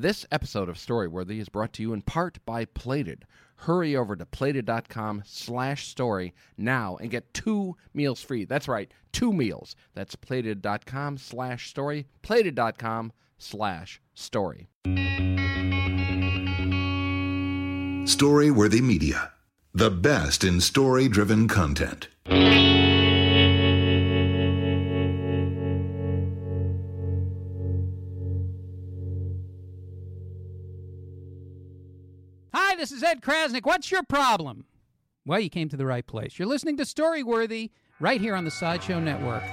This episode of Storyworthy is brought to you in part by Plated. Hurry over to plated.com/story now and get 2 meals free. That's right, 2 meals. That's plated.com/story, plated.com/story. Storyworthy Media, the best in story-driven content. Hi, this is Ed Krasnick. What's your problem? Well, you came to the right place. You're listening to Storyworthy right here on the Sideshow Network.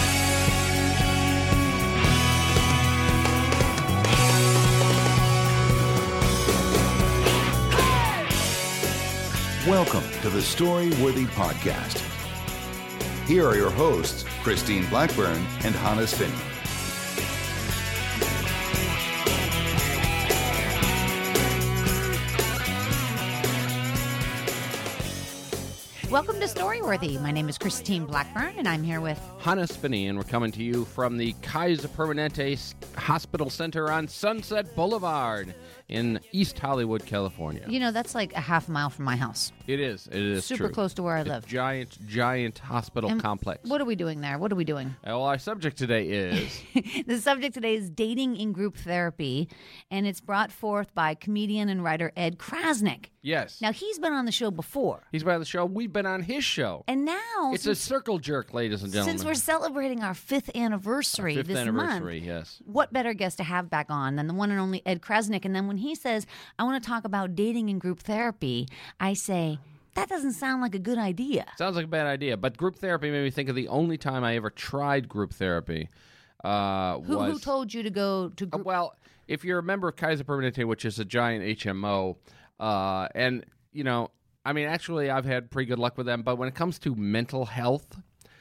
Welcome to the Storyworthy Podcast. Here are your hosts, Christine Blackburn and Hannes Finney. Welcome to Storyworthy. My name is Christine Blackburn, and I'm here with Hannes Finney, and we're coming to you from the Kaiser Permanente Hospital Center on Sunset Boulevard in East Hollywood, California. You know, that's like a half mile from my house. It is Super true. close to where I live. Giant hospital And complex. What are we doing there? What are we doing? Well, our subject today is... The subject today is dating in group therapy, and it's brought forth by comedian and writer Ed Krasnick. Yes. Now, he's been on the show before. He's been on the show. We've been on his show. And now... It's a circle jerk, ladies and gentlemen. Since we're celebrating our 5th anniversary Fifth this anniversary, month, yes. what better guest to have back on than the one and only Ed Krasnick? And then when he says, I want to talk about dating in group therapy, I say, that doesn't sound like a good idea. Sounds like a bad idea, but group therapy made me think of the only time I ever tried group therapy. Who told you to go to group? Well, if you're a member of Kaiser Permanente, which is a giant HMO, and, you know, I mean, actually, I've had pretty good luck with them, but when it comes to mental health,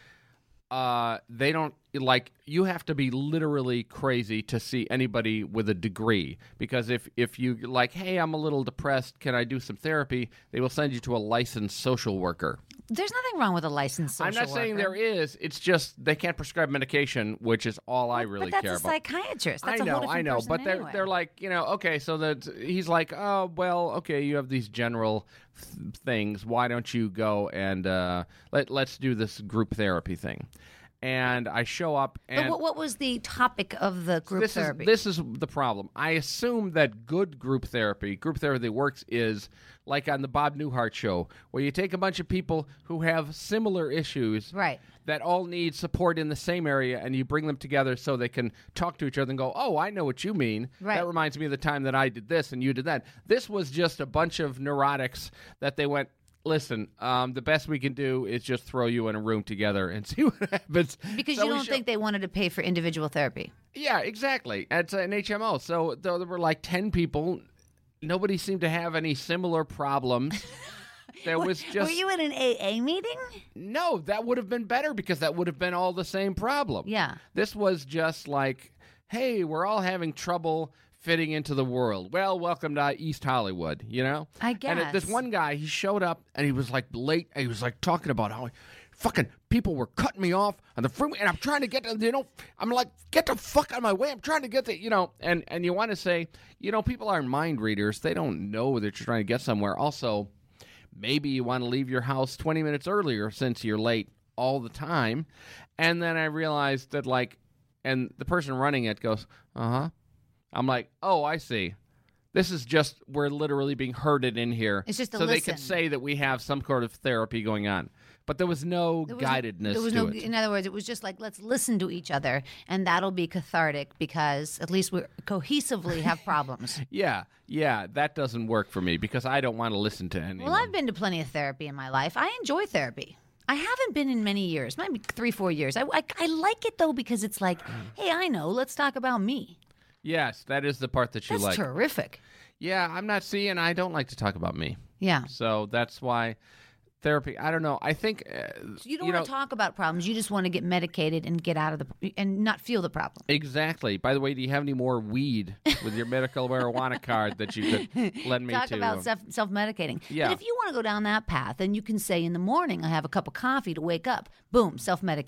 they don't, like, you have to be literally crazy to see anybody with a degree, because if you, like, hey, I'm a little depressed, can I do some therapy, they will send you to a licensed social worker. There's nothing wrong with a licensed social worker. I'm not saying there is. It's just they can't prescribe medication, which is all I really care about. But that's a psychiatrist. That's I know, a whole different person but anyway. they're like, you know, okay, so that he's like, oh, well, okay, you have these general things. Why don't you go and let's do this group therapy thing? And I show up, and But what was the topic of the group therapy? This is the problem. I assume that good group therapy that works, is like on the Bob Newhart show, where you take a bunch of people who have similar issues, Right. that all need support in the same area, and you bring them together so they can talk to each other and go, oh, I know what you mean. Right. That reminds me of the time that I did this and you did that. This was just a bunch of neurotics that they went, listen, the best we can do is just throw you in a room together and see what happens. Because So you we don't think they wanted to pay for individual therapy. Yeah, exactly. It's an HMO. So there were like 10 people. Nobody seemed to have any similar problems. There was just... Were you in an AA meeting? No, that would have been better, because that would have been all the same problem. Yeah. This was just like, hey, we're all having trouble fitting into the world. Well, welcome to East Hollywood, you know? I guess. And this one guy, he showed up, and he was like late, and he was like talking about how fucking people were cutting me off on the freeway, and I'm trying to get to, you know, I'm like, get the fuck out of my way. I'm trying to get the, you know, and you want to say, you know, people aren't mind readers. They don't know that you're trying to get somewhere. Also, maybe you want to leave your house 20 minutes earlier since you're late all the time. And then I realized that, like, and the person running it goes, uh-huh. I'm like, oh, I see. This is just, we're literally being herded in here. It's just a so they listen. could say that we have some sort of therapy going on. But there was no guidedness to it. In other words, it was just like, let's listen to each other, and that'll be cathartic, because at least we cohesively have problems. Yeah, that doesn't work for me, because I don't want to listen to anyone. Well, I've been to plenty of therapy in my life. I enjoy therapy. I haven't been in many years, maybe 3-4 years. I like it, though, because it's like, hey, I know, let's talk about me. Yes, that is the part that you That's like. terrific. Yeah, I'm not seeing. I don't like to talk about me. Yeah. So that's why therapy. I don't know. I think So you don't want to talk about problems. You just want to get medicated and get out of and not feel the problem. Exactly. By the way, do you have any more weed with your medical marijuana card that you could lend me Talk to? about self-medicating. Yeah. But if you want to go down that path, then you can say in the morning, I have a cup of coffee to wake up. Boom, self-medicated.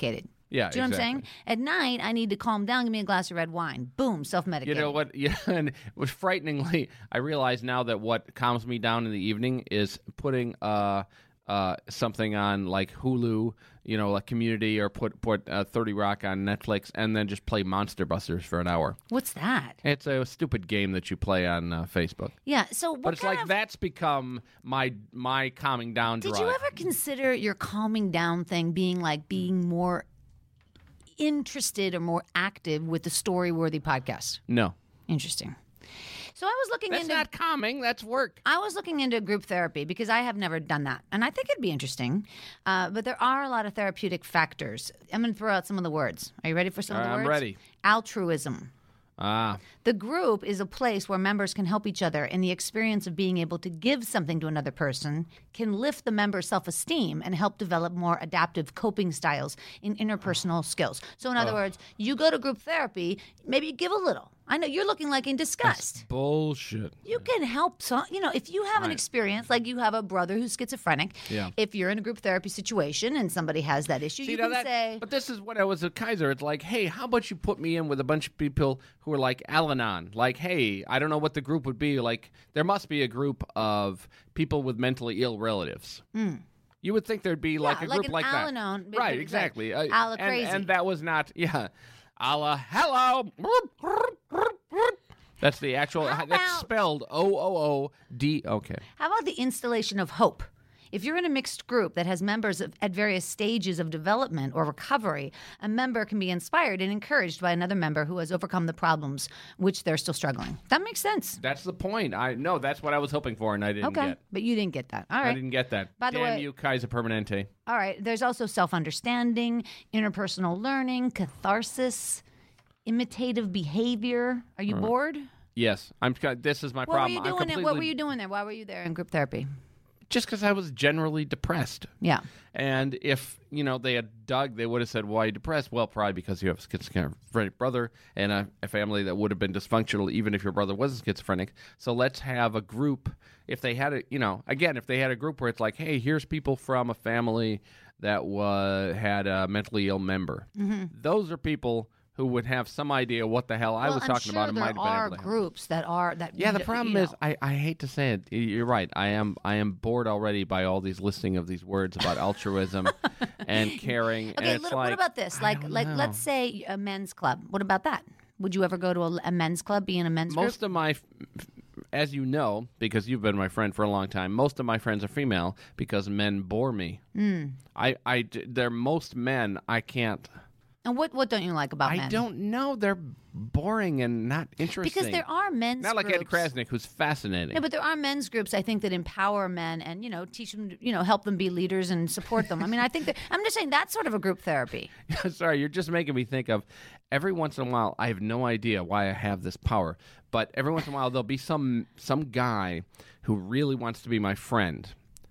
Yeah, Do you know what I'm saying? exactly. At night, I need to calm down, give me a glass of red wine. Boom, self-medicating. You know what? Yeah, and it was frighteningly. I realize now that what calms me down in the evening is putting something on like Hulu, like Community, or put 30 Rock on Netflix, and then just play Monster Busters for an hour. What's that? It's a stupid game that you play on Facebook. Yeah, so what But it's kind like of... that's become my calming down Did drive. you ever consider your calming down thing being more interested or more active with the Storyworthy podcast? No. Interesting. So I was looking That's into... not calming. That's work. I was looking into group therapy because I have never done that. And I think it'd be interesting. But there are a lot of therapeutic factors. I'm going to throw out some of the words. Are you ready for some of the words? I'm ready. Altruism. Ah. The group is a place where members can help each other, and the experience of being able to give something to another person can lift the member's self-esteem and help develop more adaptive coping styles in interpersonal skills. So in other words, you go to group therapy, maybe you give a little. I know you're looking like in disgust. Bullshit. You can help some, if you have an experience, like you have a brother who's schizophrenic, Yeah. if you're in a group therapy situation and somebody has that issue, you can say, But this is when I was at Kaiser. It's like, hey, how about you put me in with a bunch of people who are like Al-Anon? Like, hey, I don't know what the group would be. Like, there must be a group of people with mentally ill relatives. You would think there'd be like a like group an like that. Al-Anon, but Right, it's exactly. like a la and, crazy. and that was not, hello. That's the actual, How that's about- spelled O-O-O-D. Okay. how about the installation of hope? If you're in a mixed group that has members at various stages of development or recovery, a member can be inspired and encouraged by another member who has overcome the problems which they're still struggling. That makes sense. That's the point. No, that's what I was hoping for, and I didn't Okay, get. but you didn't get that. All I right. didn't get that. By the Damn way- you, Kaiser Permanente. All right. There's also self-understanding, interpersonal learning, catharsis, imitative behavior. Are you bored? Yes, this is my What problem. were you I'm doing? completely, What were you doing there? Why were you there in group therapy? Just because I was generally depressed. Yeah. And if, they had dug, they would have said, why are you depressed? Well, probably because you have a schizophrenic brother and a family that would have been dysfunctional even if your brother wasn't schizophrenic. So let's have a group. If they had if they had a group where it's like, hey, here's people from a family that had a mentally ill member. Mm-hmm. Those are people who would have some idea what the hell I was talking about. I'm It sure might there have been are able to help. groups that are that. Yeah, the problem you is, know. I hate to say it. You're right. I am bored already by all these listing of these words about altruism and caring. Okay, and it's what about this? Like let's say a men's club. What about that? Would you ever go to a men's club? Be in a men's most group? of my, as you know, because you've been my friend for a long time, most of my friends are female because men bore me. They're most men. I can't. And what don't you like about men? I don't know. They're boring and not interesting. Because there are men's not like groups. Ed Krasnick, who's fascinating. No, but there are men's groups, I think, that empower men and, teach them, help them be leaders and support them. I mean, I think that, I'm just saying that's sort of a group therapy. Sorry, you're just making me think of every once in a while. I have no idea why I have this power, but every once in a while there'll be some guy who really wants to be my friend.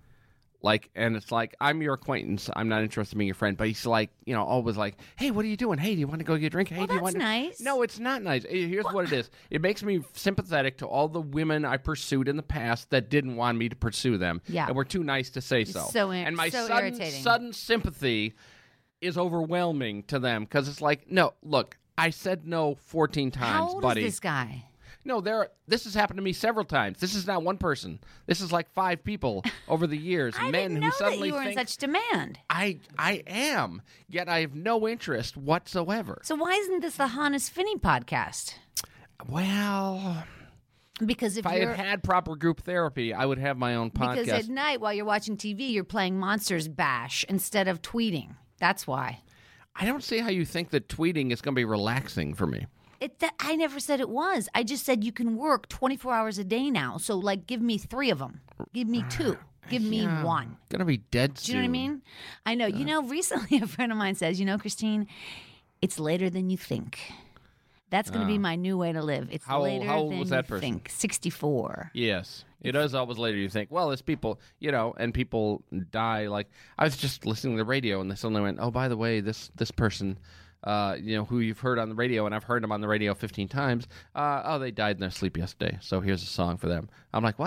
And it's like, I'm your acquaintance. I'm not interested in being your friend. But he's like, always like, hey, what are you doing? Hey, do you want to go get a drink? Hey, Well, do you that's want to... nice. No, it's not nice. Here's what it is. It makes me sympathetic to all the women I pursued in the past that didn't want me to pursue them. Yeah. And were too nice to say so. And my so sudden, irritating. sudden sympathy is overwhelming to them because it's like, no, look, I said no 14 times, How old buddy. is this guy? No, this has happened to me several times. This is not one person. This is like 5 people over the years. I men didn't who know suddenly that you were think in such demand. I am, yet I have no interest whatsoever. So why isn't this the Hannes Finney podcast? Well, Because if I had proper group therapy, I would have my own podcast. Because at night while you're watching TV, you're playing Monsters Bash instead of tweeting. That's why. I don't see how you think that tweeting is going to be relaxing for me. I never said it was. I just said you can work 24 hours a day now. So, give me 3 of them. Give me 2. Give me 1. Gonna be dead Do soon. you know what I mean? I know. Recently a friend of mine says, Christine, it's later than you think. That's going to be my new way to live. It's How old- later how old than was that you person? think. 64. Yes. It is always later you think, well, it's people, and people die. Like, I was just listening to the radio, and they suddenly went, oh, by the way, this person, who you've heard on the radio, and I've heard them on the radio 15 times, they died in their sleep yesterday, so here's a song for them. I'm like, what?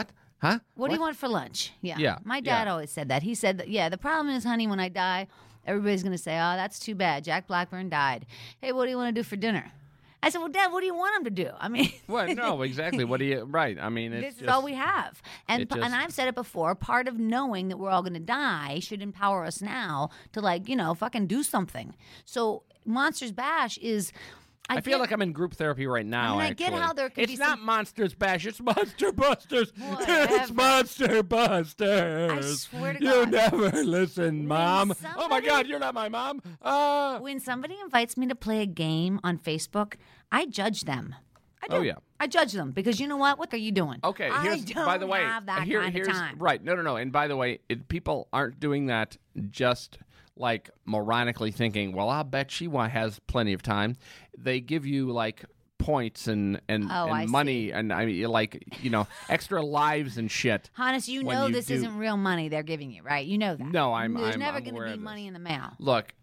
Huh? What do you want for lunch? Yeah. Yeah, My dad yeah. always said that. He said, the problem is, honey, when I die, everybody's going to say, oh, that's too bad. Jack Blackburn died. Hey, what do you want to do for dinner? I said, well, Dad, what do you want him to do? I mean, Well, no, exactly. What do you? Right. I mean, it's this is just, all we have. And it just- and I've said it before, part of knowing that we're all going to die should empower us now to, like, fucking do something. So Monsters Bash is... I feel like I'm in group therapy right now. I get actually. how there could it's be not some- Monsters Bash. It's Monster Busters. It's Whatever. Monster Busters. I swear to You God. never listen, Mom. Oh my somebody- God, you're not my mom. When somebody invites me to play a game on Facebook, I judge them. I do. Oh, yeah. I judge them because you know what? What are you doing? Okay, I here's don't by the way, have that here's kind of time. right. No. And by the way, people aren't doing that just like moronically thinking, well, I'll bet she has plenty of time. They give you like points and I money and I mean like extra lives and shit. Hannes, you when know you this do- isn't real money they're giving you, right? You know that. No, There's I'm never going aware to of be this. money in the mail. Look,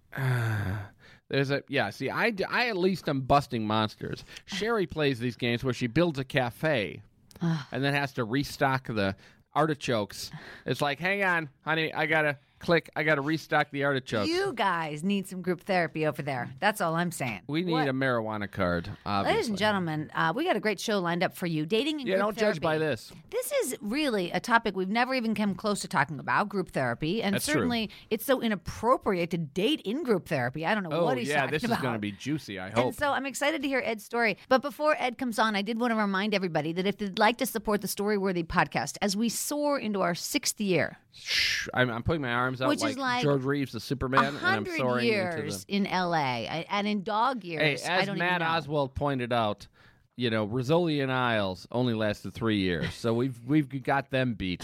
there's a See, I at least am busting monsters. Sherry plays these games where she builds a cafe and then has to restock the artichokes. It's like, hang on, honey, I gotta restock the artichokes. You guys need some group therapy over there. That's all I'm saying. We need What? a marijuana card. Obviously. Ladies and gentlemen, we got a great show lined up for you. Dating and Yeah, group don't therapy. judge by this. This is really a topic we've never even come close to talking about, group therapy. And That's true. certainly it's so inappropriate to date in group therapy. I don't know Oh what he's yeah, talking this about. is going to be juicy. I hope. And so I'm excited to hear Ed's story. But before Ed comes on, I did want to remind everybody that if they'd like to support the Storyworthy podcast as we soar into our 6th year, Shh, I'm putting my arms out Which is like George Reeves, the Superman, and I'm 100 soaring years into in L.A. and in dog the. years, Hey, I as don't Matt even know. Oswald pointed out, Rizzoli and Isles only lasted 3 years, so we've got them beat.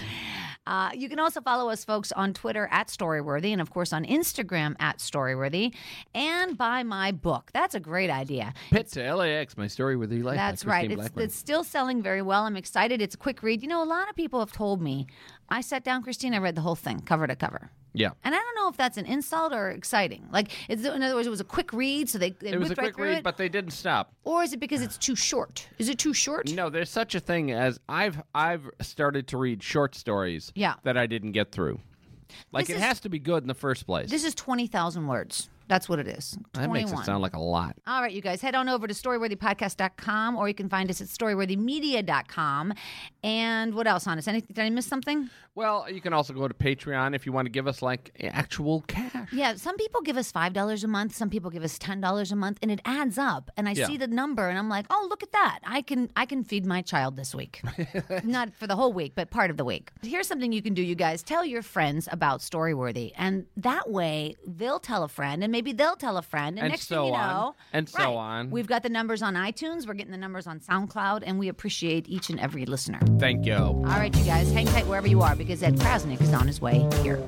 You can also follow us, folks, on Twitter at Storyworthy and, of course, on Instagram at Storyworthy and buy my book. That's a great idea. Pitt to LAX, my story with Eli. That's right. It's still selling very well. I'm excited. It's a quick read. A lot of people have told me. I sat down, Christine, I read the whole thing, cover to cover. Yeah. And I don't know if that's an insult or exciting. Like, in other words, it was a quick read, so they It was a whipped right quick through read, it. but they didn't stop. Or is it because it's too short? Is it too short? No, there's such a thing as I've started to read short stories Yeah. that I didn't get through. Like, This it is- has to be good in the first place. This is 20,000 words. That's what it is. That makes it 21. sound like a lot. All right, you guys, head on over to storyworthypodcast.com or you can find us at storyworthymedia.com. And what else, Hannes? Did I miss something? Well, you can also go to Patreon if you want to give us like actual cash. Yeah, some people give us $5 a month, some people give us $10 a month, and it adds up. And I Yeah. see the number and I'm like, oh, look at that. I can feed my child this week. Not for the whole week, but part of the week. Here's something you can do, you guys. Tell your friends about Storyworthy. And that way they'll tell a friend and maybe they'll tell a friend. And next so thing you on. know. And so right, on. We've got the numbers on iTunes. We're getting the numbers on SoundCloud. And we appreciate each and every listener. Thank you. All right, you guys, hang tight wherever you are because Ed Krasnick is on his way here.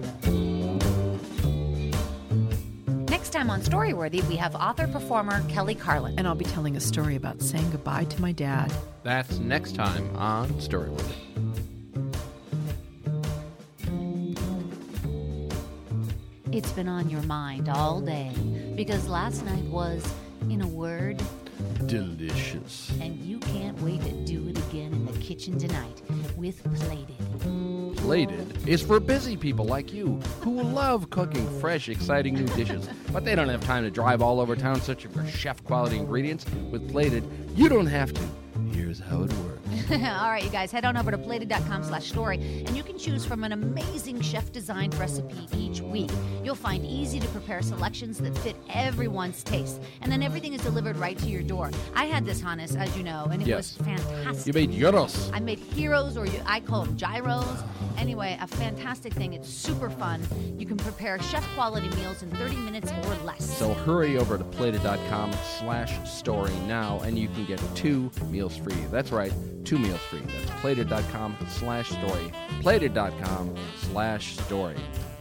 Next time on Storyworthy, we have author-performer Kelly Carlin. And I'll be telling a story about saying goodbye to my dad. That's next time on Storyworthy. It's been on your mind all day because last night was, in a word, Delicious. and you can't wait to do it again in the kitchen tonight with Plated. Plated is for busy people like you who love cooking fresh, exciting new dishes, but they don't have time to drive all over town searching for chef-quality ingredients. With Plated, you don't have to. Here's how it works. All right, you guys, head on over to plated.com/story, and you can choose from an amazing chef-designed recipe each week. You'll find easy-to-prepare selections that fit everyone's taste, and then everything is delivered right to your door. I had this, Hannes, as you know, and it Yes. was fantastic. You made gyros. I made heroes, or I call them gyros. Anyway, a fantastic thing. It's super fun. You can prepare chef-quality meals in 30 minutes or less. So hurry over to plated.com/story now, and you can get 2 meals free. That's right, 2 meals free. That's plated.com/story. Plated.com/story.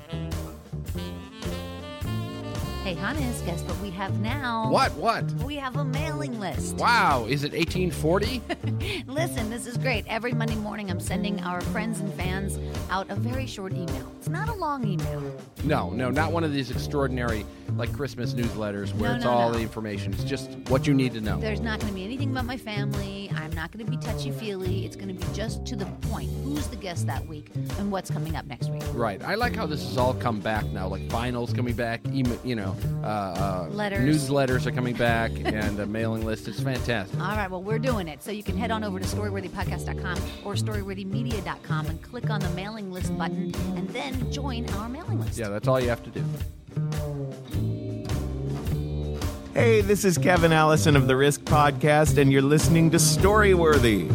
Hey, Hannes, guess what we have now? What? We have a mailing list. Wow, is it 1840? Listen, this is great. Every Monday morning, I'm sending our friends and fans out a very short email. It's not a long email. No, not one of these extraordinary, like, Christmas newsletters where No, it's no, all no. the information. It's just what you need to know. There's not going to be anything about my family. I'm not going to be touchy-feely. It's going to be just to the point. Who's the guest that week and what's coming up next week. Right. I like how this has all come back now. Like vinyl's coming back, Letters. newsletters are coming back, and a mailing list. It's fantastic. All right, well, we're doing it. So you can head on over to storyworthypodcast.com or storyworthymedia.com and click on the mailing list button and then join our mailing list. Yeah, that's all you have to do. Hey, this is Kevin Allison of the Risk Podcast, and you're listening to Storyworthy.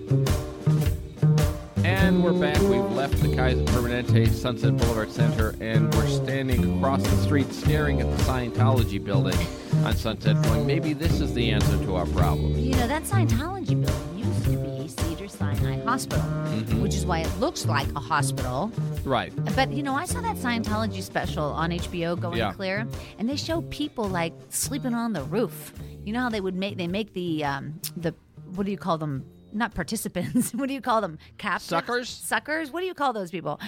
And we're back. We've left the Kaiser Permanente Sunset Boulevard Center, and we're standing across the street staring at the Scientology building on Sunset, going, maybe this is the answer to our problem. You know, that Scientology building used to be Cedars-Sinai Hospital, which is why it looks like a hospital. Right. But, you know, I saw that Scientology special on HBO, Going Clear, and they show people, like, sleeping on the roof. You know how they make the what do you call them? Not participants. What do you call them? Captives? Suckers? What do you call those people?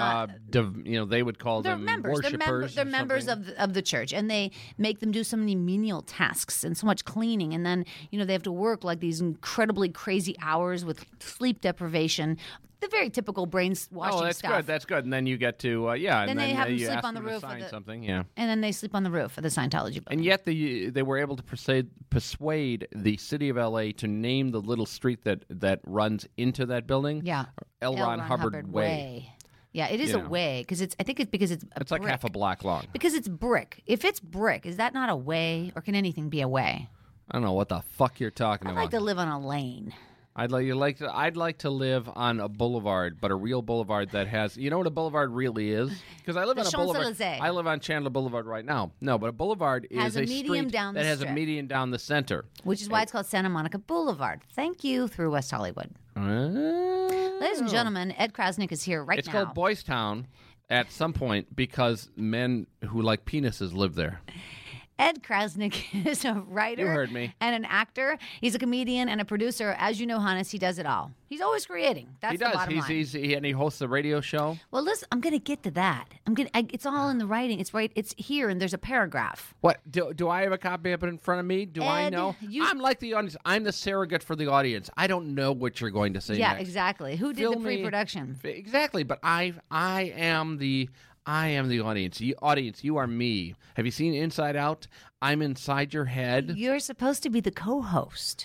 They would call them worshipers. They're members of the church, and they make them do so many menial tasks and so much cleaning, and then they have to work like these incredibly crazy hours with sleep deprivation. The very typical brainwashing stuff. Oh, that's good. And then you get to Then they have them sleep on the roof of something. And then they sleep on the roof of the Scientology building. And yet they were able to persuade the city of L.A. to name the little street that runs into that building. Yeah, L. Ron Hubbard Way. Yeah, it is a way because I think it's because it's it's like half a block long. Because it's brick. If it's brick, is that not a way, or can anything be a way? I don't know what the fuck you're talking about. I'd like to live on a lane. I'd like to live on a boulevard, but a real boulevard that has. You know what a boulevard really is? Because I live on a boulevard. I live on Chandler Boulevard right now. No, but a boulevard is a street that has a median down the center, which is why it's called Santa Monica Boulevard. Thank you, through West Hollywood. Ladies and gentlemen, Ed Krasnick is here right now. It's called Boys Town at some point because men who like penises live there. Ed Krasnick is a writer you heard me. And an actor. He's a comedian and a producer. As you know, Hannes, he does it all. He's always creating. That's the bottom line. And he hosts a radio show. Well, listen, I'm going to get to that. It's all in the writing. It's right. It's here, and there's a paragraph. What? Do I have a copy of it in front of me? Do I know? I'm like the audience. I'm the surrogate for the audience. I don't know what you're going to say next. Yeah, exactly. Who did the pre-production? Exactly, but I am the audience. You are me. Have you seen Inside Out? I'm inside your head. You're supposed to be the co-host.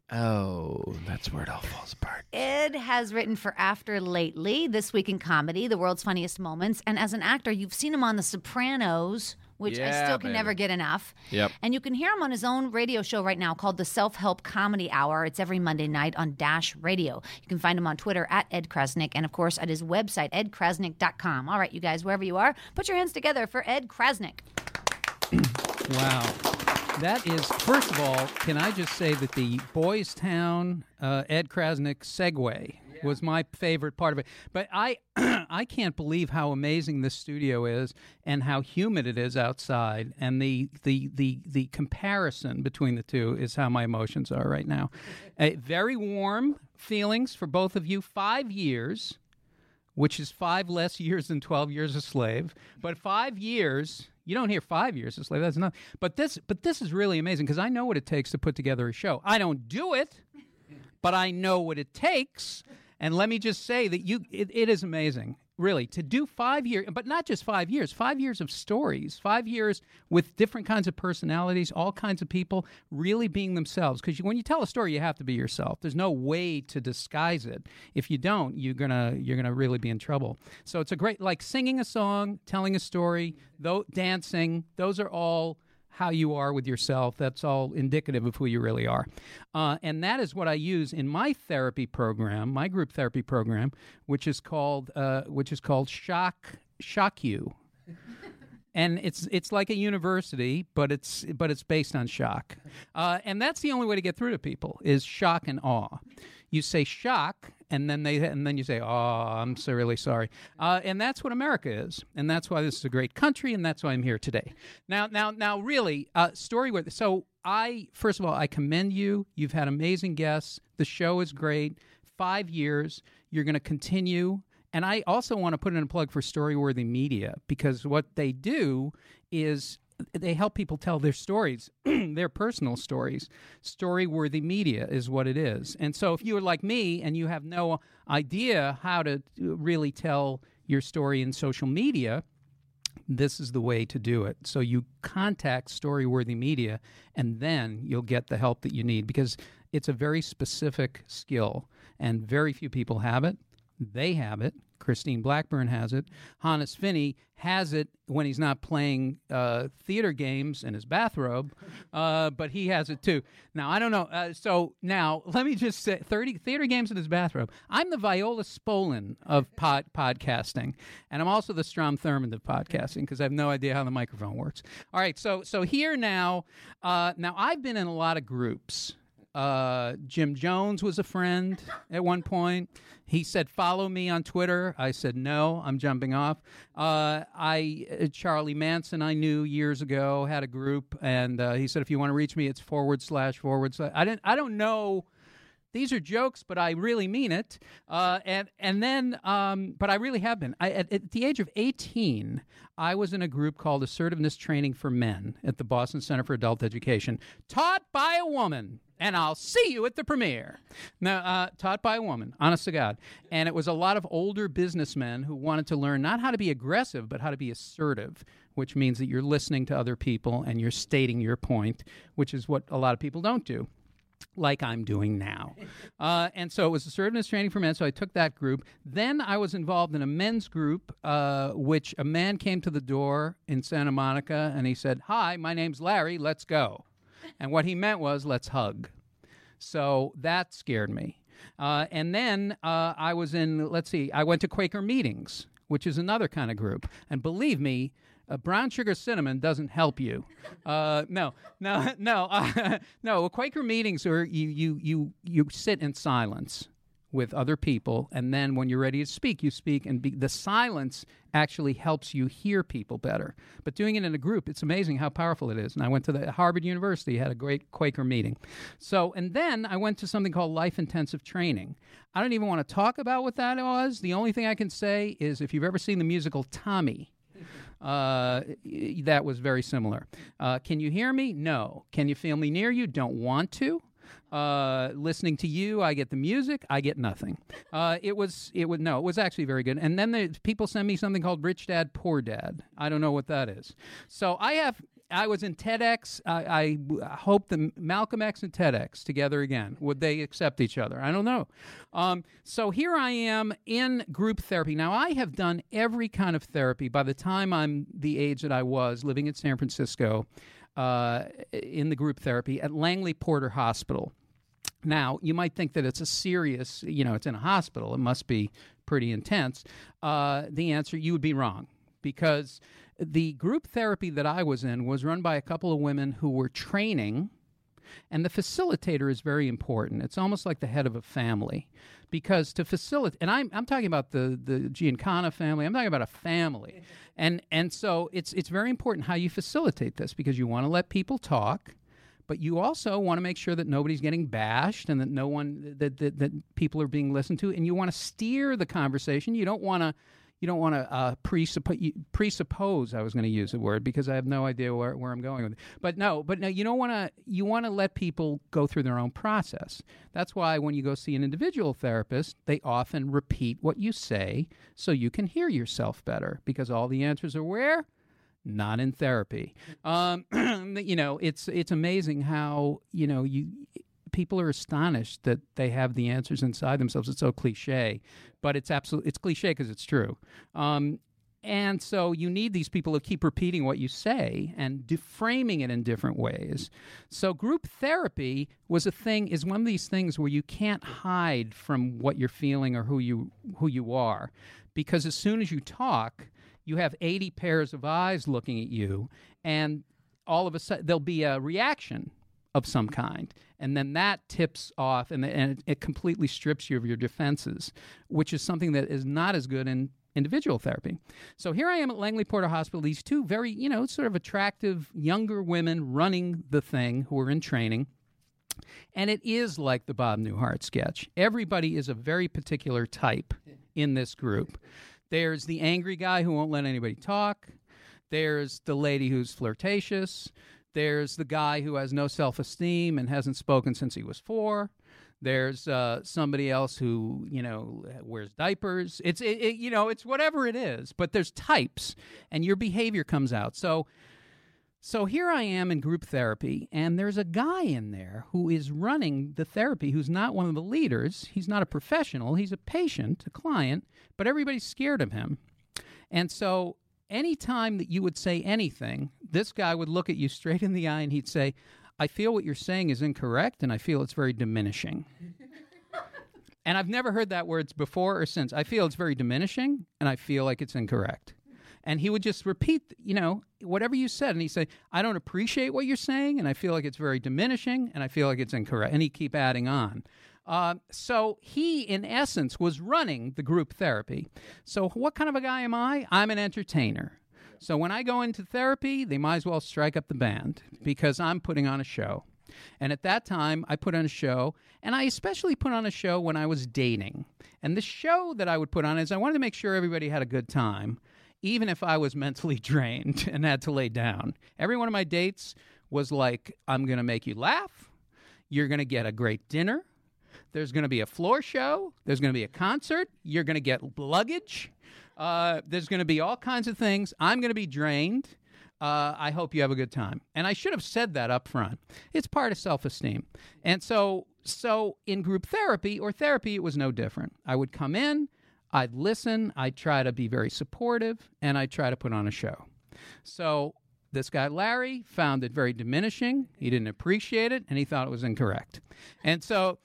Oh, that's where it all falls apart. Ed has written for After Lately, This Week in Comedy, The World's Funniest Moments, and as an actor, you've seen him on The Sopranos, which I still can never get enough. Yep. And you can hear him on his own radio show right now called The Self-Help Comedy Hour. It's every Monday night on Dash Radio. You can find him on Twitter at Ed Krasnick, and of course at his website, edkrasnick.com. All right, you guys, wherever you are, put your hands together for Ed Krasnick. Wow. That is, first of all, can I just say that the Boys Town Ed Krasnick segue was my favorite part of it. But I can't believe how amazing this studio is and how humid it is outside. And the comparison between the two is how my emotions are right now. Very warm feelings for both of you. 5 years, which is 5 less years than 12 years a slave. But 5 years... You don't hear 5 years a slave. That's enough. But this is really amazing because I know what it takes to put together a show. I don't do it, but I know what it takes. And let me just say that it is amazing, really, to do 5 years, but not just 5 years, 5 years of stories, 5 years with different kinds of personalities, all kinds of people really being themselves. Because when you tell a story, you have to be yourself. There's no way to disguise it. If you don't, you're gonna really be in trouble. So it's a great, like singing a song, telling a story, dancing. Those are all how you are with yourself. That's all indicative of who you really are. And that is what I use in my therapy program, my group therapy program, which is called Shock You. And it's like a university, but it's based on shock. And that's the only way to get through to people is shock and awe. You say shock, and then you say, "Oh, I'm so really sorry," and that's what America is, and that's why this is a great country, and that's why I'm here today. Now, really, Storyworthy. So, first of all, I commend you. You've had amazing guests. The show is great. 5 years. You're going to continue. And I also want to put in a plug for Storyworthy Media because what they do is they help people tell their stories, their personal stories. Story-worthy media is what it is. And so if you're like me and you have no idea how to really tell your story in social media, this is the way to do it. So you contact Storyworthy Media, and then you'll get the help that you need, because it's a very specific skill, and very few people have it. They have it. Christine Blackburn has it. Hannes Finney has it when he's not playing theater games in his bathrobe, but he has it too. Now, I don't know. So now, let me just say, 30 theater games in his bathrobe. I'm the Viola Spolin of podcasting, and I'm also the Strom Thurmond of podcasting, because I have no idea how the microphone works. All right, so here now, now I've been in a lot of groups. Jim Jones was a friend at one point. He said, follow me on Twitter. I said, no, I'm jumping off. Charlie Manson, I knew years ago, had a group, and he said, if you want to reach me, it's / / I don't know. These are jokes, but I really mean it. But I really have been. At the age of 18, I was in a group called Assertiveness Training for Men at the Boston Center for Adult Education, taught by a woman. And I'll see you at the premiere. Now, taught by a woman, honest to God. And it was a lot of older businessmen who wanted to learn not how to be aggressive, but how to be assertive, which means that you're listening to other people and you're stating your point, which is what a lot of people don't do, like I'm doing now. And so it was Assertiveness Training for Men, so I took that group. Then I was involved in a men's group, which a man came to the door in Santa Monica, and he said, hi, my name's Larry, let's go. And what he meant was, let's hug. So that scared me. And then I was in, I went to Quaker Meetings, which is another kind of group. And believe me, brown sugar cinnamon doesn't help you. No. Quaker Meetings are you sit in silence with other people, and then when you're ready to speak, you speak, and the silence actually helps you hear people better. But doing it in a group, it's amazing how powerful it is. And I went to the Harvard University, had a great Quaker meeting. So, and then I went to something called Life Intensive Training. I don't even want to talk about what that was. The only thing I can say is, if you've ever seen the musical Tommy, that was very similar. Can you hear me? No. Can you feel me near you? Don't want to. Listening to you, I get the music, I get nothing. It was actually very good. And then people send me something called Rich Dad, Poor Dad. I don't know what that is. So I was in TEDx. I hope the Malcolm X and TEDx together again. Would they accept each other? I don't know. So here I am in group therapy. Now, I have done every kind of therapy. By the time I'm the age that I was, living in San Francisco, in the group therapy at Langley Porter Hospital. Now, you might think that it's a serious, it's in a hospital. It must be pretty intense. The answer, you would be wrong, because the group therapy that I was in was run by a couple of women who were training, and the facilitator is very important. It's almost like the head of a family, because to facilitate, and I'm talking about the Giancana family. I'm talking about a family, and so it's very important how you facilitate this, because you want to let people talk, but you also want to make sure that nobody's getting bashed and that that people are being listened to, and you want to steer the conversation. You don't want to presuppose. I was going to use a word because I have no idea where I'm going with it. But no, you don't want to. You want to let people go through their own process. That's why when you go see an individual therapist, they often repeat what you say so you can hear yourself better, because all the answers are where? Not in therapy. It's amazing how people are astonished that they have the answers inside themselves. It's so cliche, but it's cliche because it's true. And so you need these people who keep repeating what you say and framing it in different ways. So group therapy is one of these things where you can't hide from what you're feeling or who you are, because as soon as you talk, you have 80 pairs of eyes looking at you, and all of a sudden there'll be a reaction of some kind, and then that tips off, and it completely strips you of your defenses, which is something that is not as good in individual therapy. So here I am at Langley Porter Hospital, these two very, sort of attractive younger women running the thing who are in training, and it is like the Bob Newhart sketch. Everybody is a very particular type in this group. There's the angry guy who won't let anybody talk. There's the lady who's flirtatious. There's the guy who has no self-esteem and hasn't spoken since he was 4. There's somebody else who, wears diapers. It's whatever it is, but there's types, and your behavior comes out. So here I am in group therapy, and there's a guy in there who is running the therapy who's not one of the leaders. He's not a professional. He's a patient, a client, but everybody's scared of him. And so anytime that you would say anything, this guy would look at you straight in the eye, and he'd say, I feel what you're saying is incorrect, and I feel it's very diminishing. And I've never heard that words before or since. I feel it's very diminishing, and I feel like it's incorrect. And he would just repeat, whatever you said. And he'd say, I don't appreciate what you're saying, and I feel like it's very diminishing, and I feel like it's incorrect. And he'd keep adding on. So he, in essence, was running the group therapy. So what kind of a guy am I? I'm an entertainer. So when I go into therapy, they might as well strike up the band because I'm putting on a show. And at that time, I put on a show, and I especially put on a show when I was dating. And the show that I would put on is I wanted to make sure everybody had a good time, even if I was mentally drained and had to lay down. Every one of my dates was like, I'm going to make you laugh. You're going to get a great dinner. There's going to be a floor show. There's going to be a concert. You're going to get luggage. There's going to be all kinds of things. I'm going to be drained. I hope you have a good time. And I should have said that up front. It's part of self-esteem. And so in group therapy or therapy, it was no different. I would come in, I'd listen, I'd try to be very supportive, and I'd try to put on a show. So this guy, Larry, found it very diminishing. He didn't appreciate it, and he thought it was incorrect. And so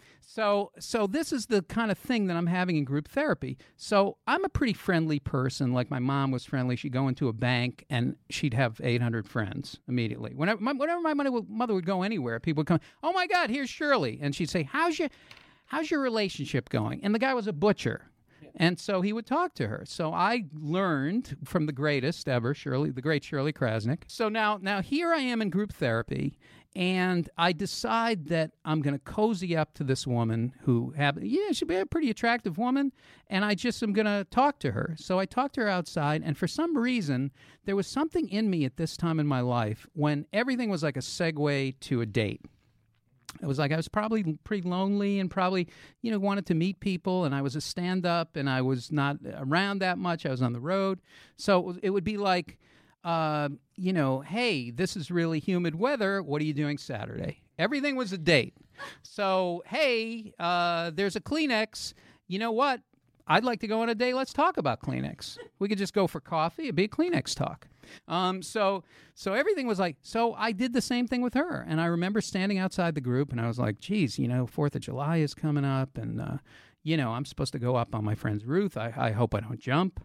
this is the kind of thing that I'm having in group therapy. So I'm a pretty friendly person. Like my mom was friendly. She'd go into a bank, and she'd have 800 friends immediately. Whenever my mother would go anywhere, people would come, oh, my God, here's Shirley. And she'd say, how's your relationship going? And the guy was a butcher. And so he would talk to her. So I learned from the greatest ever, the great Shirley Krasnick. So now here I am in group therapy, and I decide that I'm going to cozy up to this woman who she'd be a pretty attractive woman, and I just am going to talk to her. So I talked to her outside, and for some reason, there was something in me at this time in my life when everything was like a segue to a date. It was like I was probably pretty lonely and probably, wanted to meet people, and I was a stand-up, and I was not around that much. I was on the road. So it would be like, hey, this is really humid weather. What are you doing Saturday? Everything was a date. So, hey, there's a Kleenex. You know what? I'd like to go on a date. Let's talk about Kleenex. We could just go for coffee. It'd be a Kleenex talk. So everything was like, so I did the same thing with her. And I remember standing outside the group, and I was like, geez, 4th of July is coming up, and, I'm supposed to go up on my friend's roof. I hope I don't jump.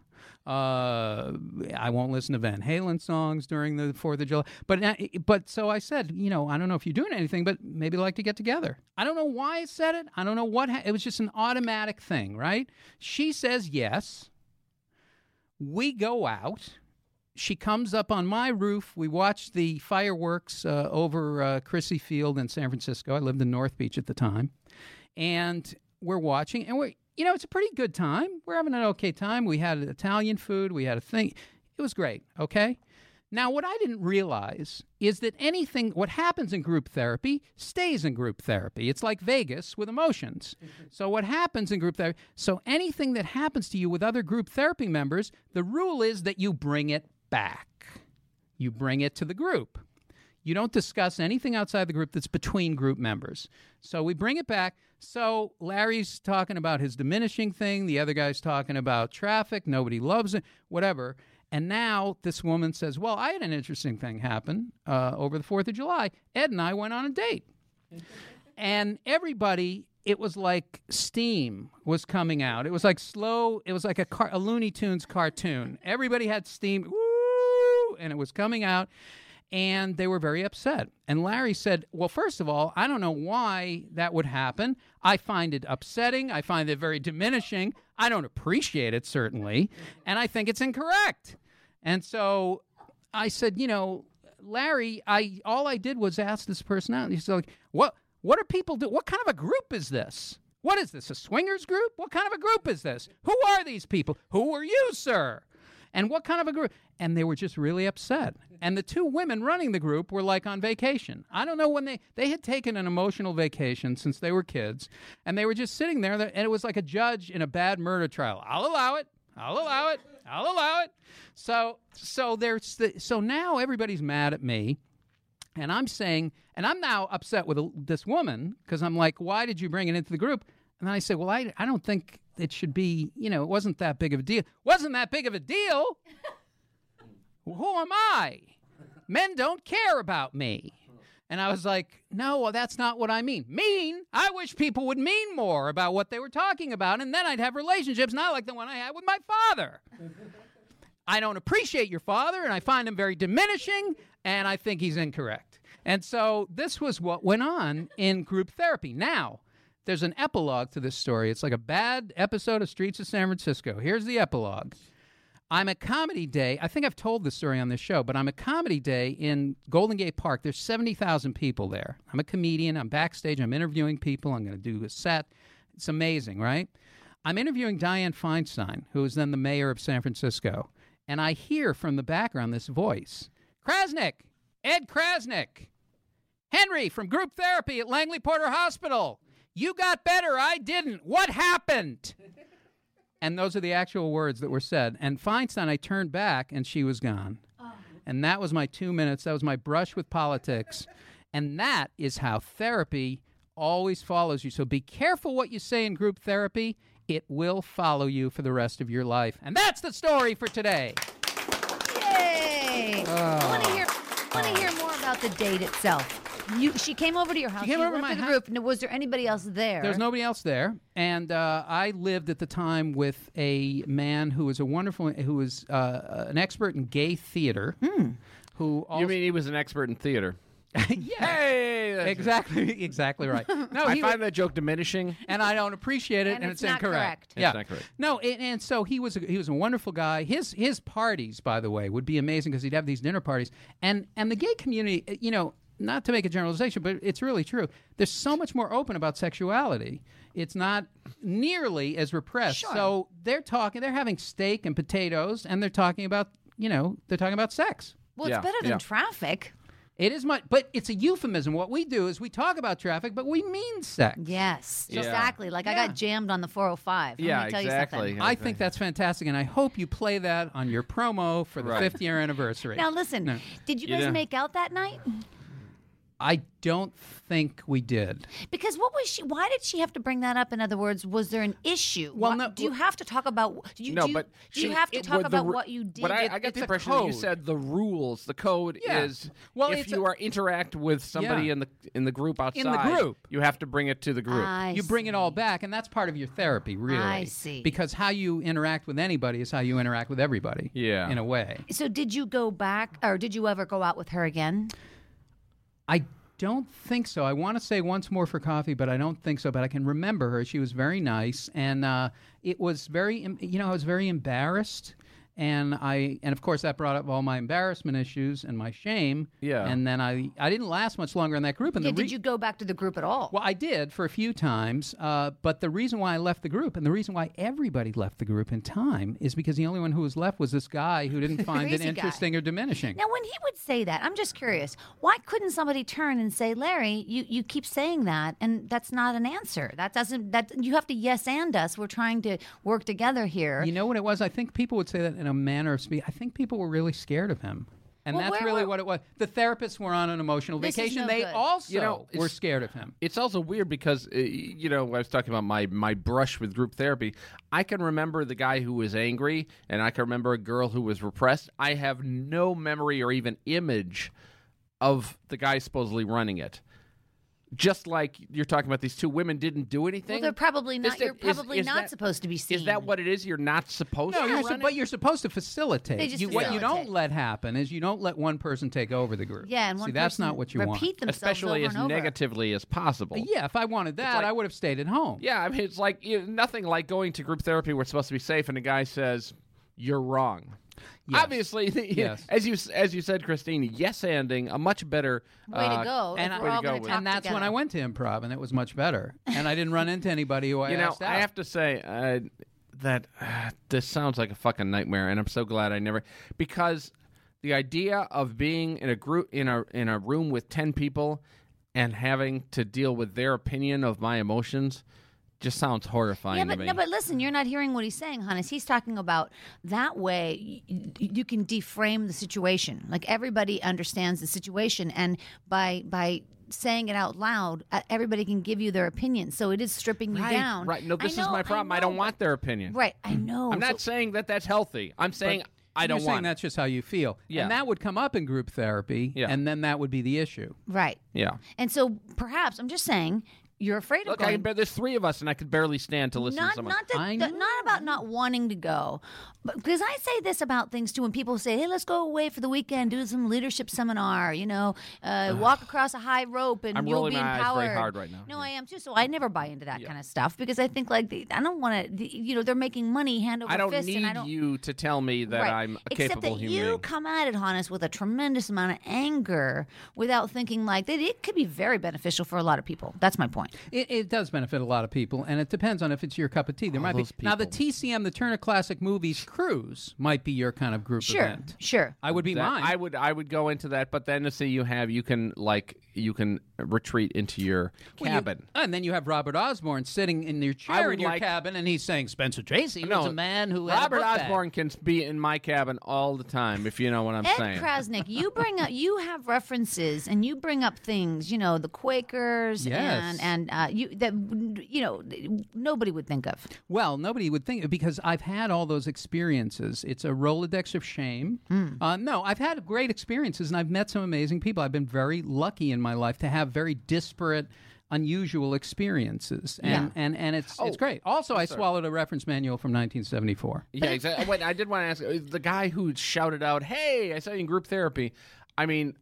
I won't listen to Van Halen songs during the 4th of July. But so I said, I don't know if you're doing anything, but maybe like to get together. I don't know why I said it. I don't know what. It was just an automatic thing, right? She says yes. We go out. She comes up on my roof. We watch the fireworks over Crissy Field in San Francisco. I lived in North Beach at the time. And we're watching, and it's a pretty good time. We're having an okay time. We had Italian food. We had a thing. It was great, okay? Now, what I didn't realize is that what happens in group therapy stays in group therapy. It's like Vegas with emotions. So what happens in group therapy, so anything that happens to you with other group therapy members, the rule is that you bring it back. You bring it to the group. You don't discuss anything outside the group that's between group members. So we bring it back. So Larry's talking about his diminishing thing. The other guy's talking about traffic. Nobody loves it, whatever. And now this woman says, well, I had an interesting thing happen over the 4th of July. Ed and I went on a date. And everybody, it was like steam was coming out. It was like slow. It was like a Looney Tunes cartoon. Everybody had steam. Woo! And it was coming out. And they were very upset. And Larry said, well, first of all, I don't know why that would happen. I find it upsetting. I find it very diminishing. I don't appreciate it, certainly. And I think it's incorrect. And so I said, Larry, all I did was ask this person out. And he's like, what are people do? What kind of a group is this? What is this, a swingers group? What kind of a group is this? Who are these people? Who are you, sir? And what kind of a group? And they were just really upset. And the two women running the group were like on vacation. I don't know when they had taken an emotional vacation since they were kids, and they were just sitting there, and it was like a judge in a bad murder trial. I'll allow it. I'll allow it. I'll allow it. So now everybody's mad at me. And I'm saying, and I'm now upset with this woman because I'm like, why did you bring it into the group? And then I say, well, I don't think it should be, it wasn't that big of a deal. Wasn't that big of a deal? Who am I? Men don't care about me. And I was like, no, well, that's not what I mean. I wish people would mean more about what they were talking about, and then I'd have relationships, not like the one I had with my father. I don't appreciate your father, and I find him very diminishing, and I think he's incorrect. And so this was what went on in group therapy. Now, there's an epilogue to this story. It's like a bad episode of Streets of San Francisco. Here's the epilogue. I'm at Comedy Day. I think I've told this story on this show, but I'm at Comedy Day in Golden Gate Park. There's 70,000 people there. I'm a comedian. I'm backstage. I'm interviewing people. I'm going to do a set. It's amazing, right? I'm interviewing Dianne Feinstein, who was then the mayor of San Francisco. And I hear from the background this voice. Krasnick, Ed Krasnick. Henry from group therapy at Langley Porter Hospital. You got better. I didn't. What happened? And those are the actual words that were said. And Feinstein, I turned back, and she was gone. Oh. And that was my 2 minutes. That was my brush with politics. And that is how therapy always follows you. So be careful what you say in group therapy. It will follow you for the rest of your life. And that's the story for today. Yay! I want to hear more about the date itself. She came over to your house. She came over to my house. Group. Was there anybody else there? There's nobody else there, and I lived at the time with a man who was an expert in gay theater. Who also, you mean he was an expert in theater? Yeah, hey, exactly right. No, I find that joke diminishing, and I don't appreciate it, and it's not incorrect. Correct. Yeah, it's not correct. No, and so he was a wonderful guy. His parties, by the way, would be amazing because he'd have these dinner parties, and the gay community, not to make a generalization, but it's really true. They're so much more open about sexuality. It's not nearly as repressed. Sure. So they're having steak and potatoes, and they're talking about sex. Well, it's better than traffic. It is much, but it's a euphemism. What we do is we talk about traffic, but we mean sex. Yes, exactly. Like I got jammed on the 405. Let me tell you something. I think that's fantastic, and I hope you play that on your promo for the 5th year anniversary. Now, listen, did you guys make out that night? I don't think we did. Because why did she have to bring that up? In other words, was there an issue? Well, no. Do you have to talk about? Do you have to talk about what you did? But I got the impression that you said the rules. The code is if you interact with somebody in the group outside, you have to bring it to the group. You bring it all back, and that's part of your therapy, really. I see. Because how you interact with anybody is how you interact with everybody. Yeah. In a way. So did you go back, or did you ever go out with her again? I don't think so. I want to say once more for coffee, but I don't think so. But I can remember her. She was very nice, and it was very, I was very embarrassed, and of course that brought up all my embarrassment issues and my shame. Yeah. And then I didn't last much longer in that group. And did you go back to the group at all? Well, I did for a few times, but the reason why I left the group, and the reason why everybody left the group in time, is because the only one who was left was this guy who didn't find it interesting or diminishing. Now, when he would say that, I'm just curious, why couldn't somebody turn and say, Larry, you keep saying that, and that's not an answer. You have to yes and us. We're trying to work together here. You know what it was? I think people would say that in a manner of speech. I think people were really scared of him. And that's really what it was. The therapists were on an emotional vacation. They also were scared of him. It's also weird because, I was talking about my brush with group therapy. I can remember the guy who was angry, and I can remember a girl who was repressed. I have no memory or even image of the guy supposedly running it. Just like you're talking about, these two women didn't do anything. Well, they're probably not. You're probably not supposed to be seen. Is that what it is? You're not supposed to. But you're supposed to facilitate. What you don't let happen is you don't let one person take over the group. Yeah, and one that's not what you want. Repeat themselves especially over as negatively as possible. Yeah, if I wanted that, I would have stayed at home. Yeah, I mean, it's like nothing like going to group therapy where it's supposed to be safe, and a guy says you're wrong. Yes. Obviously, yes. as you said, Christine, yes-anding, a much better way to go. And that's when I went to improv, and it was much better. And I didn't run into anybody who I asked out. I have to say, this sounds like a fucking nightmare, and I'm so glad I never, because the idea of being in a group in a room with 10 people and having to deal with their opinion of my emotions just sounds horrifying to me. No, but listen, you're not hearing what he's saying, Hannes. He's talking about that way you can deframe the situation. Like everybody understands the situation, and by saying it out loud, everybody can give you their opinion. So it is stripping you down. Right. No, this is my problem. I don't want their opinion. Right. I know. I'm not saying that that's healthy. I'm saying I don't You're want saying that's just how you feel. Yeah. And that would come up in group therapy, and then that would be the issue. Right. Yeah. And so perhaps, I'm just saying, you're afraid of going. There's 3 of us, and I could barely stand to listen to someone. Not about not wanting to go, but because I say this about things too. When people say, "Hey, let's go away for the weekend, do some leadership seminar," walk across a high rope, and I'm you'll rolling be my eyes empowered. very hard right now. No, I am too. So I never buy into that kind of stuff because I think I don't want to. They're making money hand over I don't fist, need and I don't. you to tell me that I'm a Except capable that human you being. come at it, Hannes, with a tremendous amount of anger without thinking that it could be very beneficial for a lot of people. That's my point. It does benefit a lot of people, and it depends on if it's your cup of tea. There might be now the TCM, the Turner Classic Movies cruise, might be your kind of group event. Sure. I would be mine. I would go into that, but then to say you can retreat into your cabin. And then you have Robert Osborne sitting in your chair in your cabin, and he's saying Spencer Tracy was a man who had Robert a book bag. Osborne can be in my cabin all the time, if you know what I'm saying. Ed Krasnick, you have references and you bring up things, the Quakers and nobody would think of. Well, nobody would think, because I've had all those experiences. It's a Rolodex of shame. No, I've had great experiences, and I've met some amazing people. I've been very lucky in my life to have very disparate, unusual experiences, and it's great. Also, I swallowed a reference manual from 1974. Yeah, exactly. Wait, I did want to ask the guy who shouted out, "Hey, I saw you in group therapy." I mean,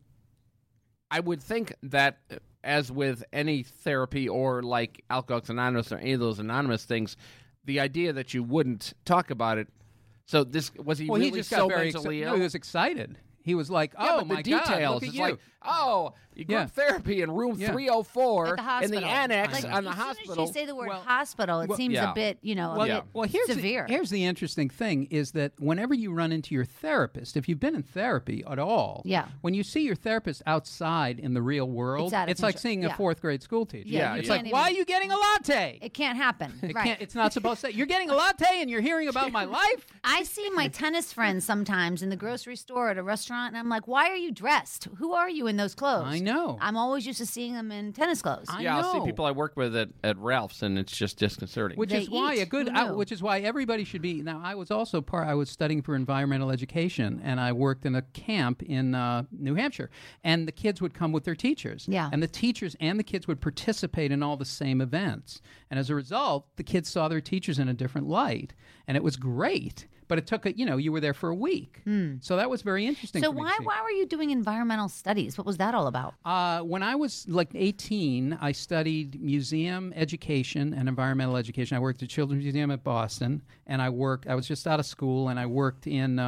I would think that, as with any therapy or like Alcoholics Anonymous or any of those anonymous things, the idea that you wouldn't talk about it. So this was he really he just so got very mentally ill? No, he was excited. He was like, "Oh but my the details. God, look at it's you!" like, group therapy in room 304 At the hospital. in the annex on the as hospital. soon as you say the word hospital, it seems a bit, severe. Here's the interesting thing is that whenever you run into your therapist, if you've been in therapy at all, when you see your therapist outside in the real world, it's like seeing a 4th grade school teacher. Yeah, It's like, why are you getting a latte? It can't happen. It's not supposed to. You're getting a latte and you're hearing about my life? I see my tennis friends sometimes in the grocery store at a restaurant, and I'm like, why are you dressed? Who are you in those clothes? I know. I'm always used to seeing them in tennis clothes. I'll see people I work with at Ralph's, and it's just disconcerting. Which is why everybody should be. Now, I was also I was studying for environmental education, and I worked in a camp in New Hampshire, and the kids would come with their teachers. Yeah. And the teachers and the kids would participate in all the same events. And as a result, the kids saw their teachers in a different light, and it was great. But it took you were there for a week. So that was very interesting. So for me why to see. were you doing environmental studies? What was that all about? When I was like 18, I studied museum education and environmental education. I worked at Children's Museum at Boston, and I was just out of school, and I worked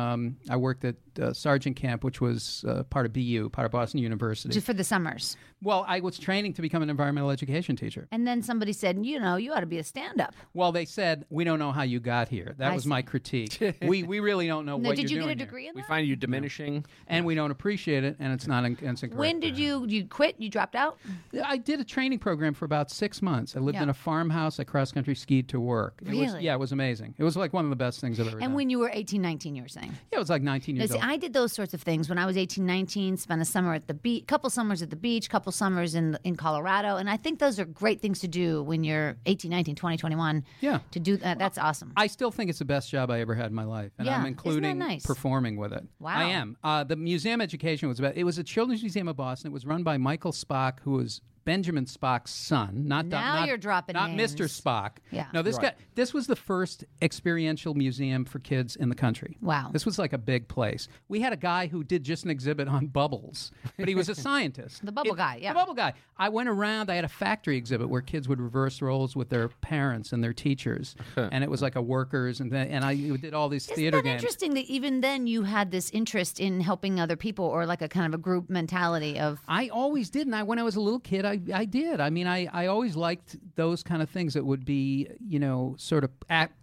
at Sergeant Camp, which was part of BU, part of Boston University. Just for the summers. Well, I was training to become an environmental education teacher. And then somebody said, you ought to be a stand-up. Well, they said, we don't know how you got here. That was my critique. we really don't know what you're doing. Did you get a here. degree in that? We find you diminishing. And we don't appreciate it, and it's not incorrect. When did you quit? You dropped out? I did a training program for about 6 months. I lived in a farmhouse. I cross-country skied to work. Really? It was amazing. It was like one of the best things I've ever done. And when you were 18, 19, you were saying? Yeah, it was like 19 years See, old. I did those sorts of things when I was 18, 19, spent a summer at the beach, couple summers at the beach, couple summers in Colorado. And I think those are great things to do when you're 18, 19, 20, 21. Yeah. To do that, that's awesome. I still think it's the best job I ever had in my life. And I'm including Isn't that nice? performing with it. Wow. I am. The museum education was it was a Children's Museum of Boston. It was run by Michael Spock, who was Benjamin Spock's son, not you're dropping not names. Mr. Spock. Yeah. No, this was the first experiential museum for kids in the country. Wow. This was like a big place. We had a guy who did just an exhibit on bubbles, but he was a scientist. The bubble guy, yeah. The bubble guy. I went around. I had a factory exhibit where kids would reverse roles with their parents and their teachers, and it was like a workers, and I did all these theater Isn't that games. interesting that even then you had this interest in helping other people, or like a kind of a group mentality of... I always did, and when I was a little kid, I did. I mean, I always liked those kind of things that would be, sort of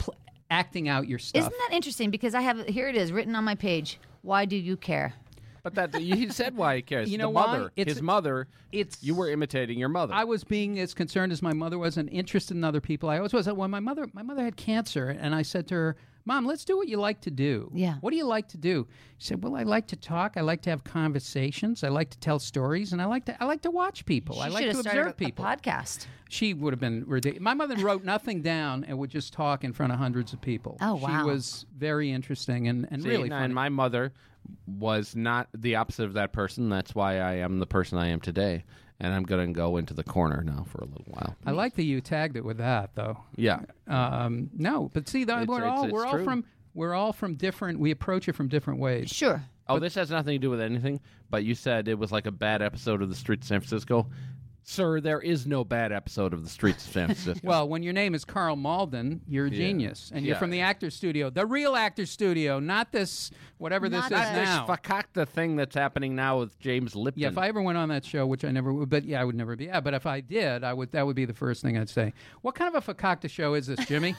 acting out your stuff. Isn't that interesting? Because I have here it is written on my page. Why do you care? But that he said why he cares. You know the why? mother, his mother. You were imitating your mother. I was being as concerned as my mother was and interested in other people. I always was. When my mother had cancer, and I said to her, Mom, let's do what you like to do. Yeah. What do you like to do? She said, well, I like to talk. I like to have conversations. I like to tell stories, and I like to watch people. I like to observe people. A podcast. She would have been ridiculous. My mother wrote nothing down and would just talk in front of hundreds of people. Oh, wow. She was very interesting and really funny. And my mother was not the opposite of that person. That's why I am the person I am today. And I'm going to go into the corner now for a little while. I like that you tagged it with that, though. Yeah. No, but see, we're all from different. We approach it from different ways. Sure. Oh, this has nothing to do with anything. But you said it was like a bad episode of The Streets of San Francisco. Sir, there is no bad episode of The Streets of San Francisco. Well, when your name is Carl Malden, you're a genius. And you're from the Actors Studio. The real Actors Studio, not this, whatever this is now. This fakakta thing that's happening now with James Lipton. Yeah, if I ever went on that show, which I never would, but I would never be. Yeah, but if I did, that would be the first thing I'd say. What kind of a fakakta show is this, Jimmy?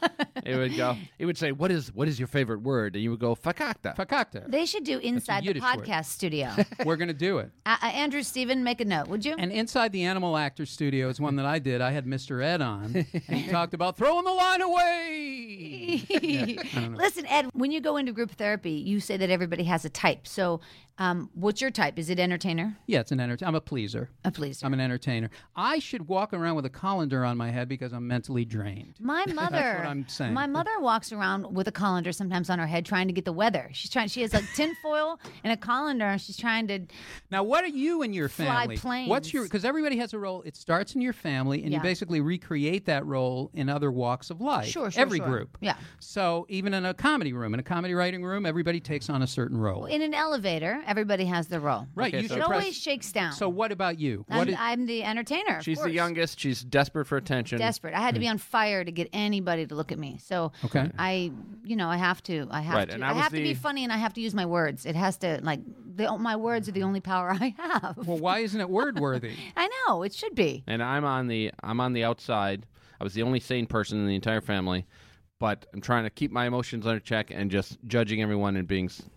It would say, what is your favorite word? And you would go, fakakta. Fakakta. They should do inside the Yiddish podcast word. studio. We're going to do it. Andrew, Stephen, make a note, would you? And inside the Animal Actors Studio is one that I did. I had Mr. Ed on, and he talked about throwing the line away. Listen, Ed, when you go into group therapy, you say that everybody has a type. So what's your type? Is it entertainer? Yeah, it's an entertainer. I'm a pleaser. A pleaser. I'm an entertainer. I should walk around with a colander on my head because I'm mentally drained. My mother. That's what I'm saying. My mother walks around with a colander sometimes on her head trying to get the weather. She has like tinfoil and a colander, and she's trying to. Now, what are you and your Fly family? planes. What's your? Because everybody has a role. It starts in your family, and you Yeah. basically recreate that role in other walks of life. Sure, Every sure. group. Yeah. So even in a comedy room, in a comedy writing room, everybody takes on a certain role. In an elevator, everybody has their role. Right. Okay, you so should It press- always shakes down. So what about you? I'm the entertainer. of She's the course. youngest. She's desperate for attention. Desperate. I had to be on fire to get anybody to look at me. So Okay. I have to. I have Right, to. and I I was have to be the- funny, and I have to use my words. It has to my words are the only power I have. Well, why isn't it word worthy? I know it should be. And I'm on the outside. I was the only sane person in the entire family, but I'm trying to keep my emotions under check and just judging everyone and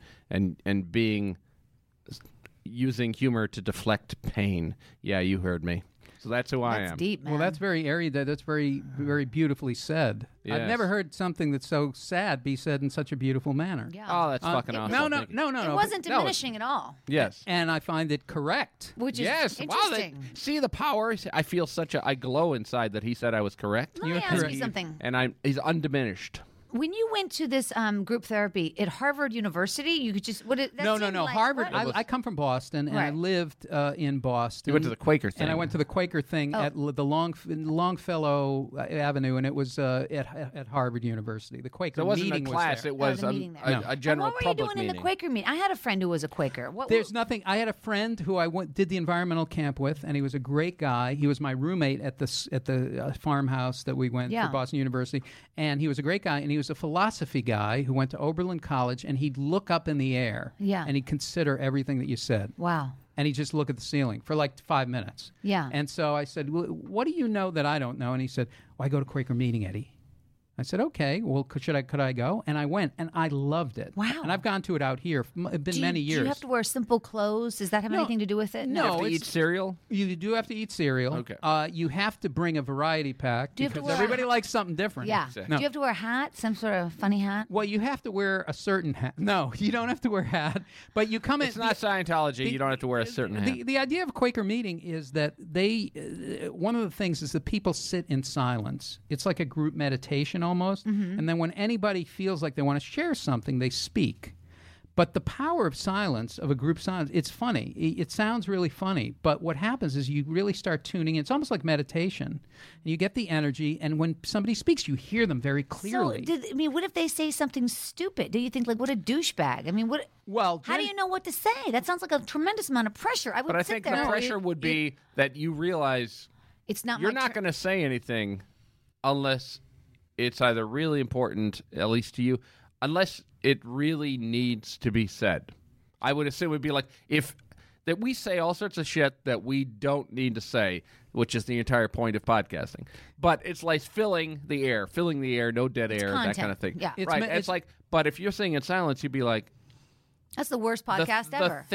being using humor to deflect pain. Yeah, you heard me. So that's who I That's am. deep, man. Well, that's very airy. That's very, very beautifully said. I've Yes. never heard something that's so sad be said in such a beautiful manner. Yeah. Oh, that's fucking awesome. No. Thank you. It wasn't diminishing at all. Yes. And I find it correct. Which is Yes. Wow. interesting. See the power. I feel I glow inside that he said I was correct. Let me ask you something. And he's undiminished. When you went to this group therapy at Harvard University, you could just No. Like, Harvard. what? I come from Boston, and I Right. lived in Boston. You went to the Quaker thing. And I went to the Quaker thing at the Longfellow Avenue, and it was at Harvard University. The Quaker So it wasn't a meeting class. Was there. It was the a, meeting there. a, No. a general What were you public doing meeting. in the Quaker meeting? I had a friend who was a Quaker. There's nothing. I had a friend who I did the environmental camp with, and he was a great guy. He was my roommate at the farmhouse that we went Yeah. for Boston University, and he was a great guy. And he was a philosophy guy who went to Oberlin College, and he'd look up in the air, Yeah. and he'd consider everything that you said. Wow. And he'd just look at the ceiling for like 5 minutes. Yeah. And so I said, well, what do you know that I don't know? And he said, well, I go to Quaker meeting, Eddie. I said, okay, well, could I go? And I went, and I loved it. Wow. And I've gone to it out here. It's been many years. Do you have to wear simple clothes? Does that have No. anything to do with it? No. You have to it's- eat cereal. You do have to eat cereal. Okay. You have to bring a variety pack Do you have to because wear everybody likes something different. Yeah. No. Do you have to wear a hat? Some sort of funny hat? Well, you have to wear a certain hat. No, you don't have to wear a hat. But you come in. It's not Scientology. You don't have to wear a certain hat. The idea of Quaker meeting is that one of the things is that people sit in silence. It's like a group meditation almost. And then when anybody feels like they want to share something, they speak. But the power of silence, of a group silence, it's funny. It sounds really funny. But what happens is you really start tuning in. It's almost like meditation. And you get the energy. And when somebody speaks, you hear them very clearly. So, what if they say something stupid? Do you think, what a douchebag? I mean, what? Well, how do you know what to say? That sounds like a tremendous amount of pressure. I would But I sit think there. the pressure would be that you realize It's not. you're my not going to say anything unless it's either really important, at least to you, unless it really needs to be said. I would assume it would be like if that we say all sorts of shit that we don't need to say, which is the entire point of podcasting. But it's like filling the air, no dead air, content. that kind of thing. Yeah. Right. It's like, but if you're saying in silence, you'd be like, That's the worst podcast ever.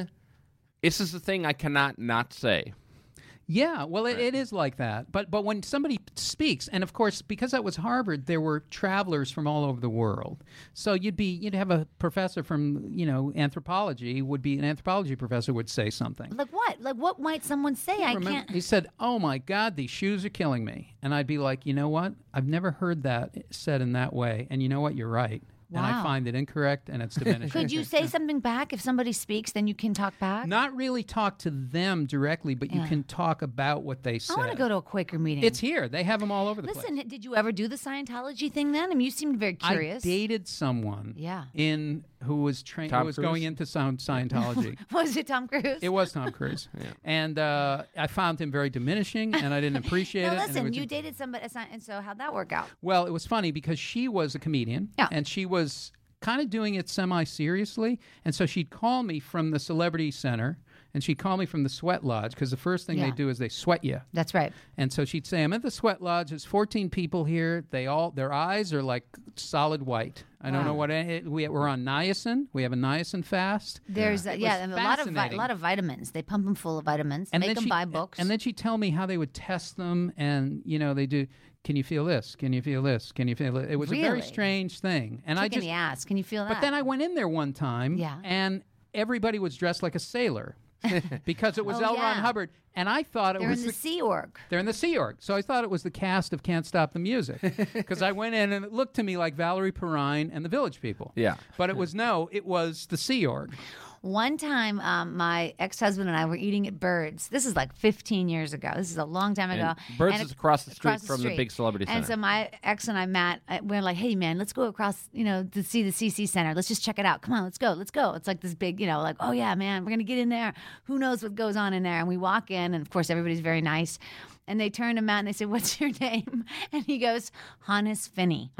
This is the thing I cannot not say. Yeah, well, it is like that. But when somebody speaks, and of course, because that was Harvard, there were travelers from all over the world. So you'd have a professor from anthropology an anthropology professor would say something. Like what? Like what might someone say? Can't. He said, "Oh my God, these shoes are killing me," and I'd be like, "You know what? I've never heard that said in that way, and you know what? You're right." And I Wow. find it incorrect, and it's diminishing. Could you say something back if somebody speaks? Then you can talk back. Not really talk to them directly, but you can talk about what they said. I want to go to a Quaker meeting. It's here. They have them all over the place. Listen, did you ever do the Scientology thing then? I mean, you seemed very curious. I dated someone Yeah. who was trained, who was Cruise? going into Scientology. Was it Tom Cruise? It was Tom Cruise. And I found him very diminishing, and I didn't appreciate Now it. and it listen, was you dated somebody, and so how'd that work out? Well, it was funny because she was a comedian, Yeah. and she was kind of doing it semi-seriously. And so she'd call me from the Celebrity Center, and she'd call me from the Sweat Lodge, because the first thing Yeah. they do is they sweat you. That's right. And so she'd say, "I'm at the Sweat Lodge. There's 14 people here. Their eyes are like solid white. I don't know what we're on niacin. We have a niacin fast. There's It was and a fascinating. lot of vitamins. They pump them full of vitamins. Make them buy books. And then she'd tell me how they would test them, and they do. Can you feel this? Can you feel this? Can you feel it? It was a very Really? strange thing, and Kick in the ass. Can you feel that? But then I went in there one time, Yeah. and everybody was dressed like a sailor because it was Oh, L. Ron yeah. Hubbard, and I thought it They're was in the Sea Org. they're in the Sea Org. So I thought it was the cast of Can't Stop the Music, because I went in and it looked to me like Valerie Perrine and the Village People. Yeah. But it was the Sea Org. One time, my ex-husband and I were eating at Birds. This is like 15 years ago. This is a long time ago. Birds And is across the street from the big Celebrity And Center. so my ex and I, Matt, we're like, "Hey, man, let's go across, to see the CC Center. Let's just check it out. Come on, let's go. It's like this big, like, oh yeah, man, we're gonna get in there. Who knows what goes on in there?" And we walk in, and of course, everybody's very nice. And they turn to Matt and they say, "What's your name?" And he goes, "Hannes Finney."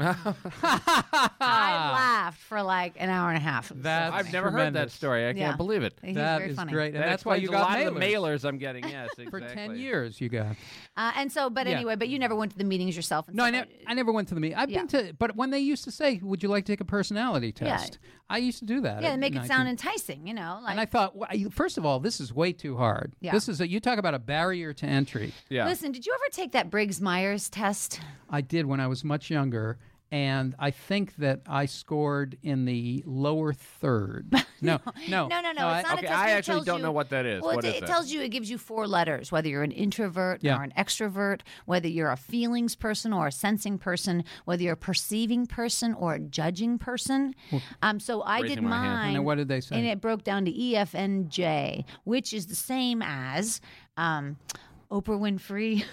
I laughed for like an hour and a half. It was so That's I've never heard that tremendous. story. I Yeah. can't believe it. He's That very is funny. great, and That that's why you explains got a lot of the mailers. mailers I'm getting. Yes, exactly. For 10 years. You got. And so, but Yeah. anyway, but you never went to the meetings yourself. And No, stuff. I never went to the meeting. I've been to, but when they used to say, "Would you like to take a personality test?" I used to do that. Yeah, at to make it 19. sound enticing, like. And I thought, first of all, this is way too hard. Yeah. This is you talk about a barrier to entry. Yeah. Listen, did you ever take that Briggs-Myers test? I did when I was much younger, and I think that I scored in the lower third. No. No. It's not a Okay, test. I that actually tells don't you- know what that is. Well, What is it that? tells you, it gives you 4 letters, whether you're an introvert Yeah. or an extrovert, whether you're a feelings person or a sensing person, whether you're a perceiving person or a judging person. So I did Raising my hand. mine. And what did they say? And it broke down to EFNJ, which is the same as Oprah Winfrey,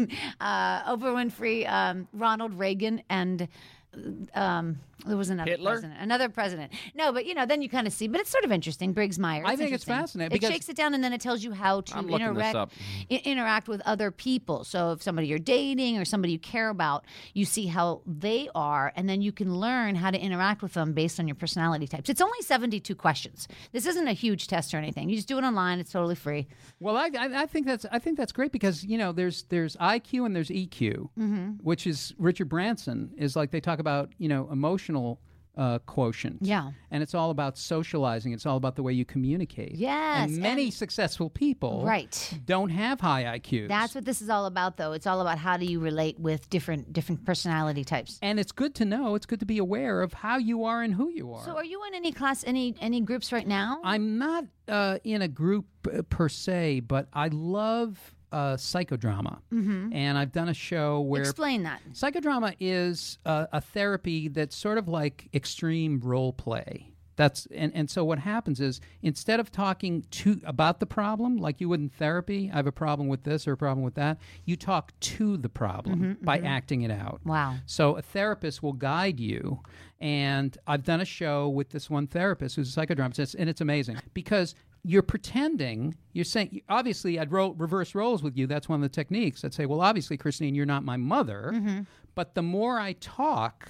Ronald Reagan, and there was another Hitler? president. Another president. No, but then you kind of see. But it's sort of interesting. Briggs-Myers. I think it's interesting. fascinating It because- shakes it down, and then it tells you how to I'm looking this up. interact with other people. So if somebody you're dating or somebody you care about, you see how they are, and then you can learn how to interact with them based on your personality types. It's only 72 questions. This isn't a huge test or anything. You just do it online. It's totally free. Well, I think that's great because there's IQ and there's EQ, which is Richard Branson is like they talk about emotional quotient. Yeah. And it's all about socializing. It's all about the way you communicate. Yes, And many and- successful people Right. don't have high IQs. That's what this is all about, though. It's all about how do you relate with different personality types. and it's good to know. It's good to be aware of how you are and who you are. So, are you in any class, any groups right now? I'm not in a group per se, but I love psychodrama. And I've done a show where Explain that. psychodrama is a therapy that's sort of like extreme role play. And so what happens is instead of talking about the problem like you would in therapy, I have a problem with this or a problem with that, you talk to the problem by acting it out. Wow. So a therapist will guide you, and I've done a show with this one therapist who's a psychodramatist, and it's amazing because you're pretending, you're saying, obviously I'd reverse roles with you, that's one of the techniques. I'd say, well, obviously, Christine, you're not my mother, but the more I talk,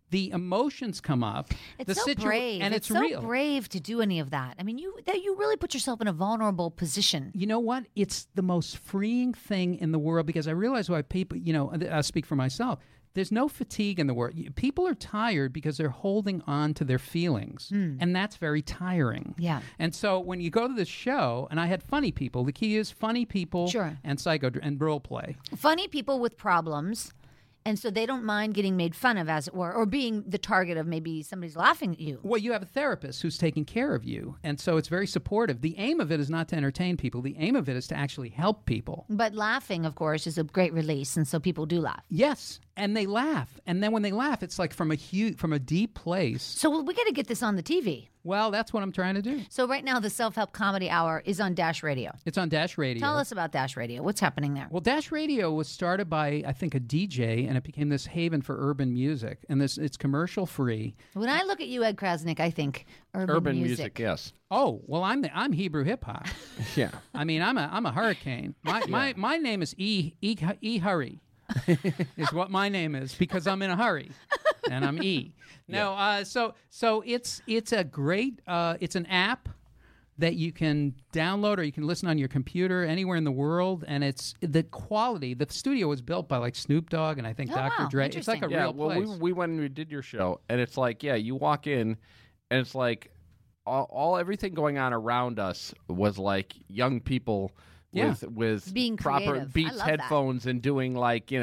the emotions come up. It's the so brave. And it's so real. brave to do any of that. I mean, you really put yourself in a vulnerable position. You know what? It's the most freeing thing in the world because I realize why people, I speak for myself. There's no fatigue in the world. People are tired because they're holding on to their feelings, and that's very tiring. Yeah. And so when you go to this show, and I had funny people. The key is funny people and and role play. Funny people with problems. And so they don't mind getting made fun of, as it were, or being the target of maybe somebody's laughing at you. Well, you have a therapist who's taking care of you, and so it's very supportive. The aim of it is not to entertain people. The aim of it is to actually help people. But laughing, of course, is a great release, and so people do laugh. Yes, and they laugh. And then when they laugh, it's like from a deep place. So we got to get this on the TV. Well, that's what I'm trying to do. So right now, the Self-Help Comedy Hour is on Dash Radio. It's on Dash Radio. Tell us about Dash Radio. What's happening there? Well, Dash Radio was started by, I think, a DJ, and it became this haven for urban music. And it's commercial free. When I look at you, Ed Krasnick, I think urban music. Yes. Oh, well, I'm Hebrew hip hop. Yeah. I mean, I'm a hurricane. My name is E Hurry. Is what my name is because I'm in a hurry, and I'm E. No, so it's a great it's an app that you can download or you can listen on your computer anywhere in the world, and it's the quality. The studio was built by like Snoop Dogg and I think Dr. Dre. It's like a real place. We went and we did your show, and it's like you walk in, and it's like everything going on around us was like young people. With being proper creative. Beats headphones and doing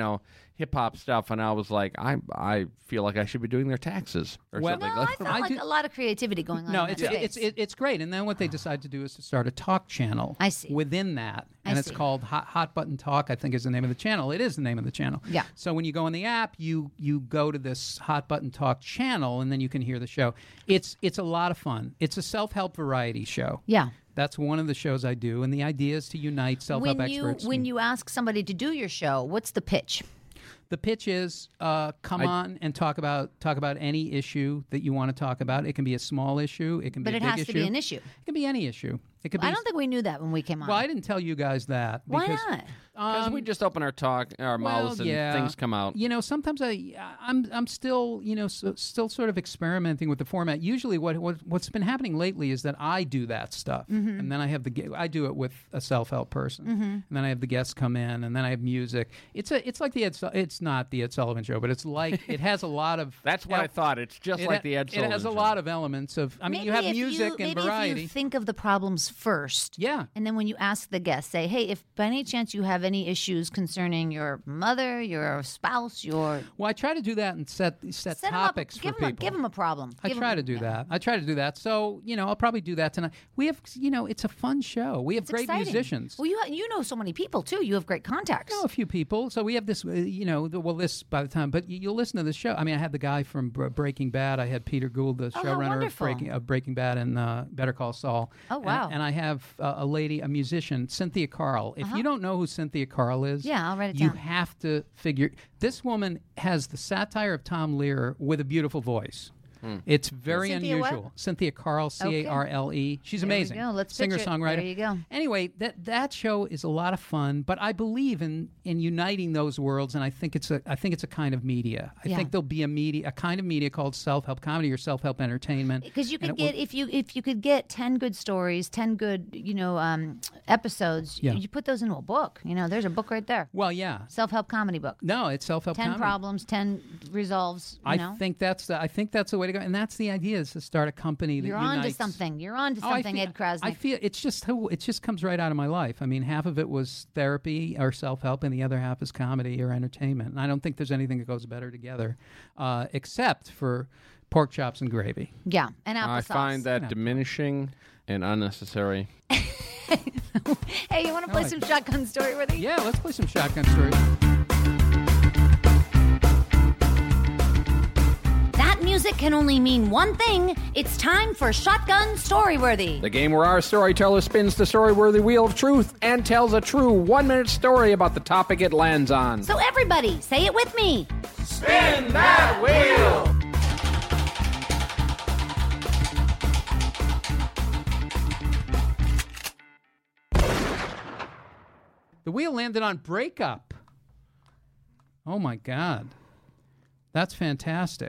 hip hop stuff, and I was like, I feel like I should be doing their taxes or something. No, I felt like a lot of creativity going on. No, in that it's great. And then what they decide to do is to start a talk channel. I see. Within that, and it's called Hot Button Talk. I think is the name of the channel. It is the name of the channel. Yeah. So when you go in the app, you go to this Hot Button Talk channel, and then you can hear the show. It's a lot of fun. It's a self-help variety show. Yeah. That's one of the shows I do, and the idea is to unite self-help experts. When you ask somebody to do your show, what's the pitch? The pitch is come on and talk about any issue that you want to talk about. It can be a small issue. It can be a big issue. But it has to be an issue. It can be any issue. It could be. I don't think we knew that when we came on. Well, I didn't tell you guys that. Why not? Because we just open our mouths and things come out. Sometimes I'm still still sort of experimenting with the format. Usually, what's been happening lately is that I do that stuff, and then I do it with a self-help person, and then I have the guests come in, and then I have music. It's like it's not the Ed Sullivan Show, but it's like it has a lot of. That's what I thought. It's just like the Ed Sullivan Show. It has a lot of elements of. I mean, you have music and variety. If you think of the problems first, and then when you ask the guest, say, "Hey, if by any chance you have any issues concerning your mother, your spouse, your..." Well, I try to do that and set topics for people. Give them a problem. I try to do that. So, I'll probably do that tonight. We have, it's a fun show. We have great musicians. Well, you know so many people, too. You have great contacts. I know a few people. So we have this, this by the time, but you'll listen to the show. I mean, I had the guy from Breaking Bad. I had Peter Gould, the showrunner of Breaking Bad and Better Call Saul. Oh, wow. And I have a musician, Cynthia Carl. If you don't know who Cynthia Carl is, I'll write it you down. have to figure. This woman has the satire of Tom Lear with a beautiful voice. It's very Cynthia unusual. what? Cynthia Carl, Carle. She's amazing. There we go. Let's pitch it. Singer-songwriter. There you go. Anyway, that show is a lot of fun, but I believe in uniting those worlds, and I think it's a kind of media. I think there'll be a kind of media called self-help comedy or self-help entertainment. Because you could get if you could get 10 good stories, 10 good episodes, you put those into a book. There's a book right there. Well, yeah. Self-help comedy book. No, it's self-help 10 comedy. problems, 10 resolves. I think that's the way to go, and that's the idea: is to start a company that unites. You're onto something, Ed Krasnick. I feel it just comes right out of my life. I mean, half of it was therapy or self-help, and the other half is comedy or entertainment. And I don't think there's anything that goes better together, except for pork chops and gravy. Yeah, and applesauce. I find that diminishing and unnecessary. Hey, you want to play some Shotgun Storyworthy? Yeah, let's play some Shotgun Story. Music can only mean one thing. It's time for Shotgun Storyworthy. The game where our storyteller spins the storyworthy wheel of truth and tells a true 1-minute story about the topic it lands on. So everybody, say it with me. Spin that wheel! The wheel landed on breakup. Oh my God. That's fantastic.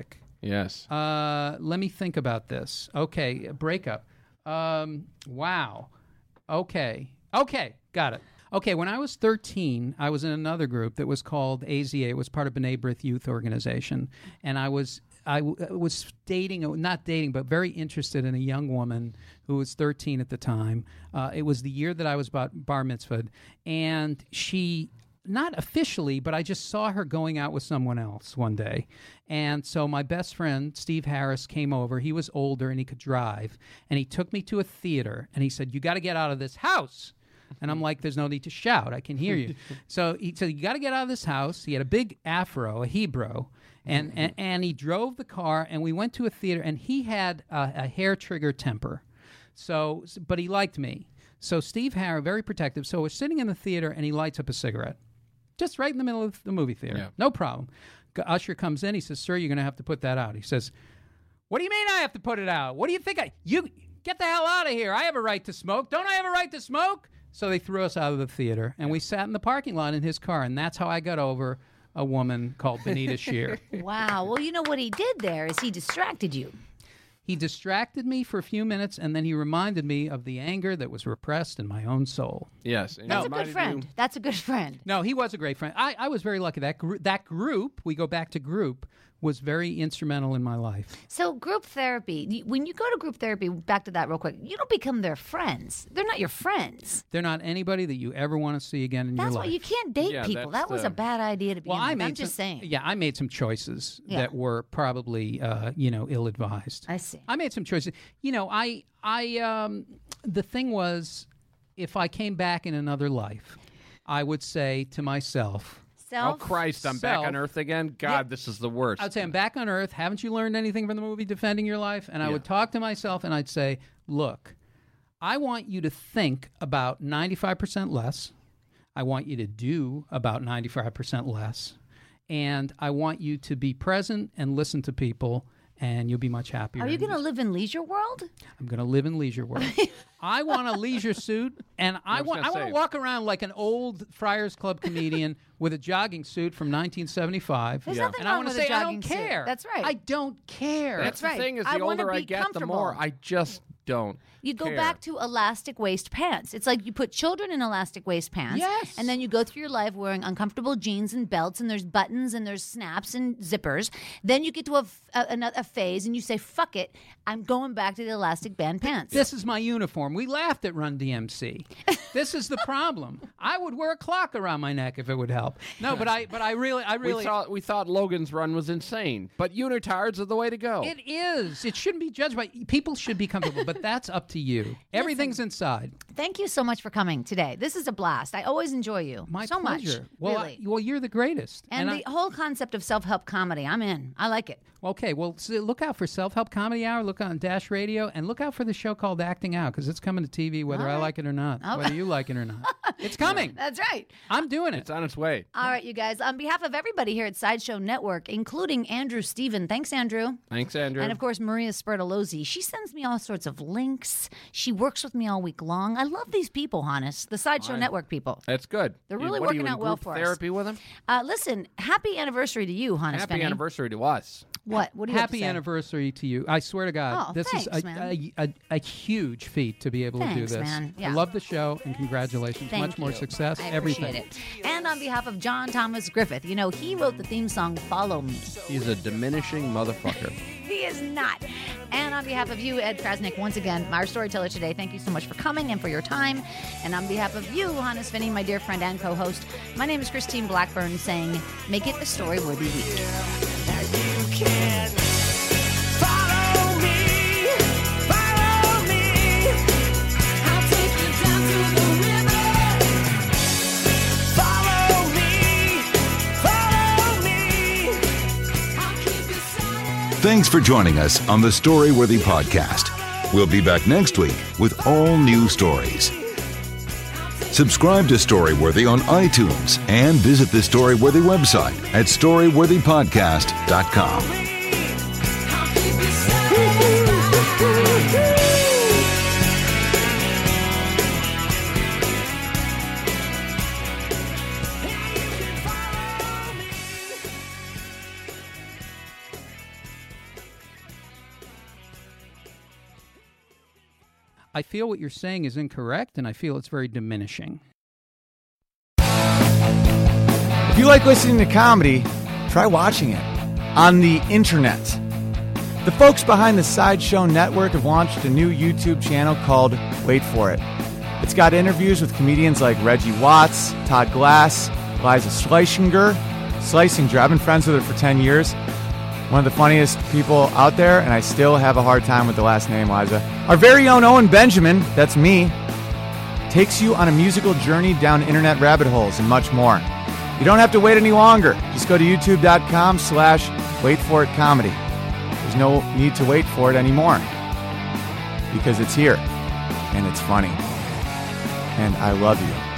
Yes. Let me think about this. Okay, breakup. Wow. Okay, got it. Okay, when I was 13, I was in another group that was called AZA. It was part of B'nai B'rith Youth Organization, and I was dating, not dating, but very interested in a young woman who was 13 at the time. It was the year that I was bar mitzvahed, and she, not officially, but I just saw her going out with someone else one day. And so my best friend, Steve Harris, came over. He was older and he could drive, and he took me to a theater, and he said, "You got to get out of this house." And I'm like, "There's no need to shout. I can hear you." So he said, "You got to get out of this house." He had a big afro, a Hebrew. And he drove the car, and we went to a theater, and he had a hair trigger temper. So, but he liked me. So Steve Harris, very protective. So we're sitting in the theater, and he lights up a cigarette, just right in the middle of the movie theater. Yeah. No problem. Usher comes in. He says, "Sir, you're going to have to put that out." He says, "What do you mean I have to put it out? What do you think you get the hell out of here? I have a right to smoke. Don't I have a right to smoke?" So they threw us out of the theater, and we sat in the parking lot in his car, and that's how I got over a woman called Benita Shear. Wow. Well, you know what he did there is he distracted you. He distracted me for a few minutes, and then he reminded me of the anger that was repressed in my own soul. Yes. And That's he a good reminded friend. you- That's a good friend. No, he was a great friend. I was very lucky. That group, we go back to group, was very instrumental in my life. So group therapy, when you go to group therapy, back to that real quick, you don't become their friends. They're not your friends. They're not anybody that you ever want to see again in your That's life. why you can't date Yeah, people. that's That was the- a bad idea to begin with. I'm some, just saying. Yeah, I made some choices Yeah. that were probably, ill-advised. I see. I made some choices. The thing was, if I came back in another life, I would say to myself, Oh, Christ, I'm back Self. on Earth again? God, this is the worst. I'd say, "I'm back on Earth. Haven't you learned anything from the movie Defending Your Life?" And I would talk to myself and I'd say, "Look, I want you to think about 95% less. I want you to do about 95% less. And I want you to be present and listen to people, and you'll be much happier." Are you going to live in Leisure World? I'm going to live in Leisure World. I want a leisure suit, and I want to walk around like an old Friars Club comedian with a jogging suit from 1975. There's nothing and I wrong want to with a say, "I jogging don't suit." care." That's right. I don't care. That's the right. thing is, I the wanna older I be get, the more comfortable. I just don't You go care. back to elastic waist pants. It's like you put children in elastic waist pants. Yes. And then you go through your life wearing uncomfortable jeans and belts, and there's buttons and there's snaps and zippers. Then you get to a phase and you say, "Fuck it, I'm going back to the elastic band pants." This is my uniform. We laughed at Run DMC. This is the problem. I would wear a clock around my neck if it would help. No, but I really. We thought Logan's run was insane, but unitards are the way to go. It is. It shouldn't be judged by people. Should be comfortable, but that's up to you. Everything's inside. Thank you so much for coming today. This is a blast. I always enjoy you. My so pleasure. much. Well, really. well, you're the greatest. and the whole concept of self-help comedy, I'm in. I like it. Okay, well, so look out for Self-Help Comedy Hour. Look on Dash Radio, and look out for the show called Acting Out, because it's coming to TV whether I like it or not, whether you like it or not. It's coming. That's right. I'm doing it. It's on its way. All right, you guys. On behalf of everybody here at Sideshow Network, including Andrew Steven, thanks, Andrew. Thanks, Andrew. And of course, Maria Spertolozzi. She sends me all sorts of links. She works with me all week long. I love these people, Hannes, the Sideshow Network people. That's good. They're really What, are you working in out well group for us. therapy with him? Listen, happy anniversary to you, Hannes. Happy Fenny. anniversary to us. What? What do you have to Happy say? anniversary to you. I swear to God, Oh, this thanks, is man. a huge feat to be able to do Thanks, this. man. Yeah. I love the show, and congratulations. Thank Much more you. success, I everything. appreciate it. And on behalf of John Thomas Griffith, you know, he wrote the theme song Follow Me. He's a diminishing motherfucker. He is not. And on behalf of you, Ed Krasnick, once again, our storyteller today, thank you so much for coming and for your time. And on behalf of you, Hannes Finney, my dear friend and co-host, my name is Christine Blackburn, saying, make it a story-worthy week. Thanks for joining us on the Storyworthy Podcast. We'll be back next week with all new stories. Subscribe to Storyworthy on iTunes and visit the Storyworthy website at storyworthypodcast.com. I feel what you're saying is incorrect, and I feel it's very diminishing. If you like listening to comedy, try watching it on the internet. The folks behind the Sideshow Network have launched a new YouTube channel called Wait For It. It's got interviews with comedians like Reggie Watts, Todd Glass, Liza Schlesinger. I've been friends with her for 10 years. One of the funniest people out there, and I still have a hard time with the last name, Liza. Our very own Owen Benjamin, that's me, takes you on a musical journey down internet rabbit holes and much more. You don't have to wait any longer. Just go to youtube.com/waitforitcomedy. There's no need to wait for it anymore because it's here and it's funny. And I love you.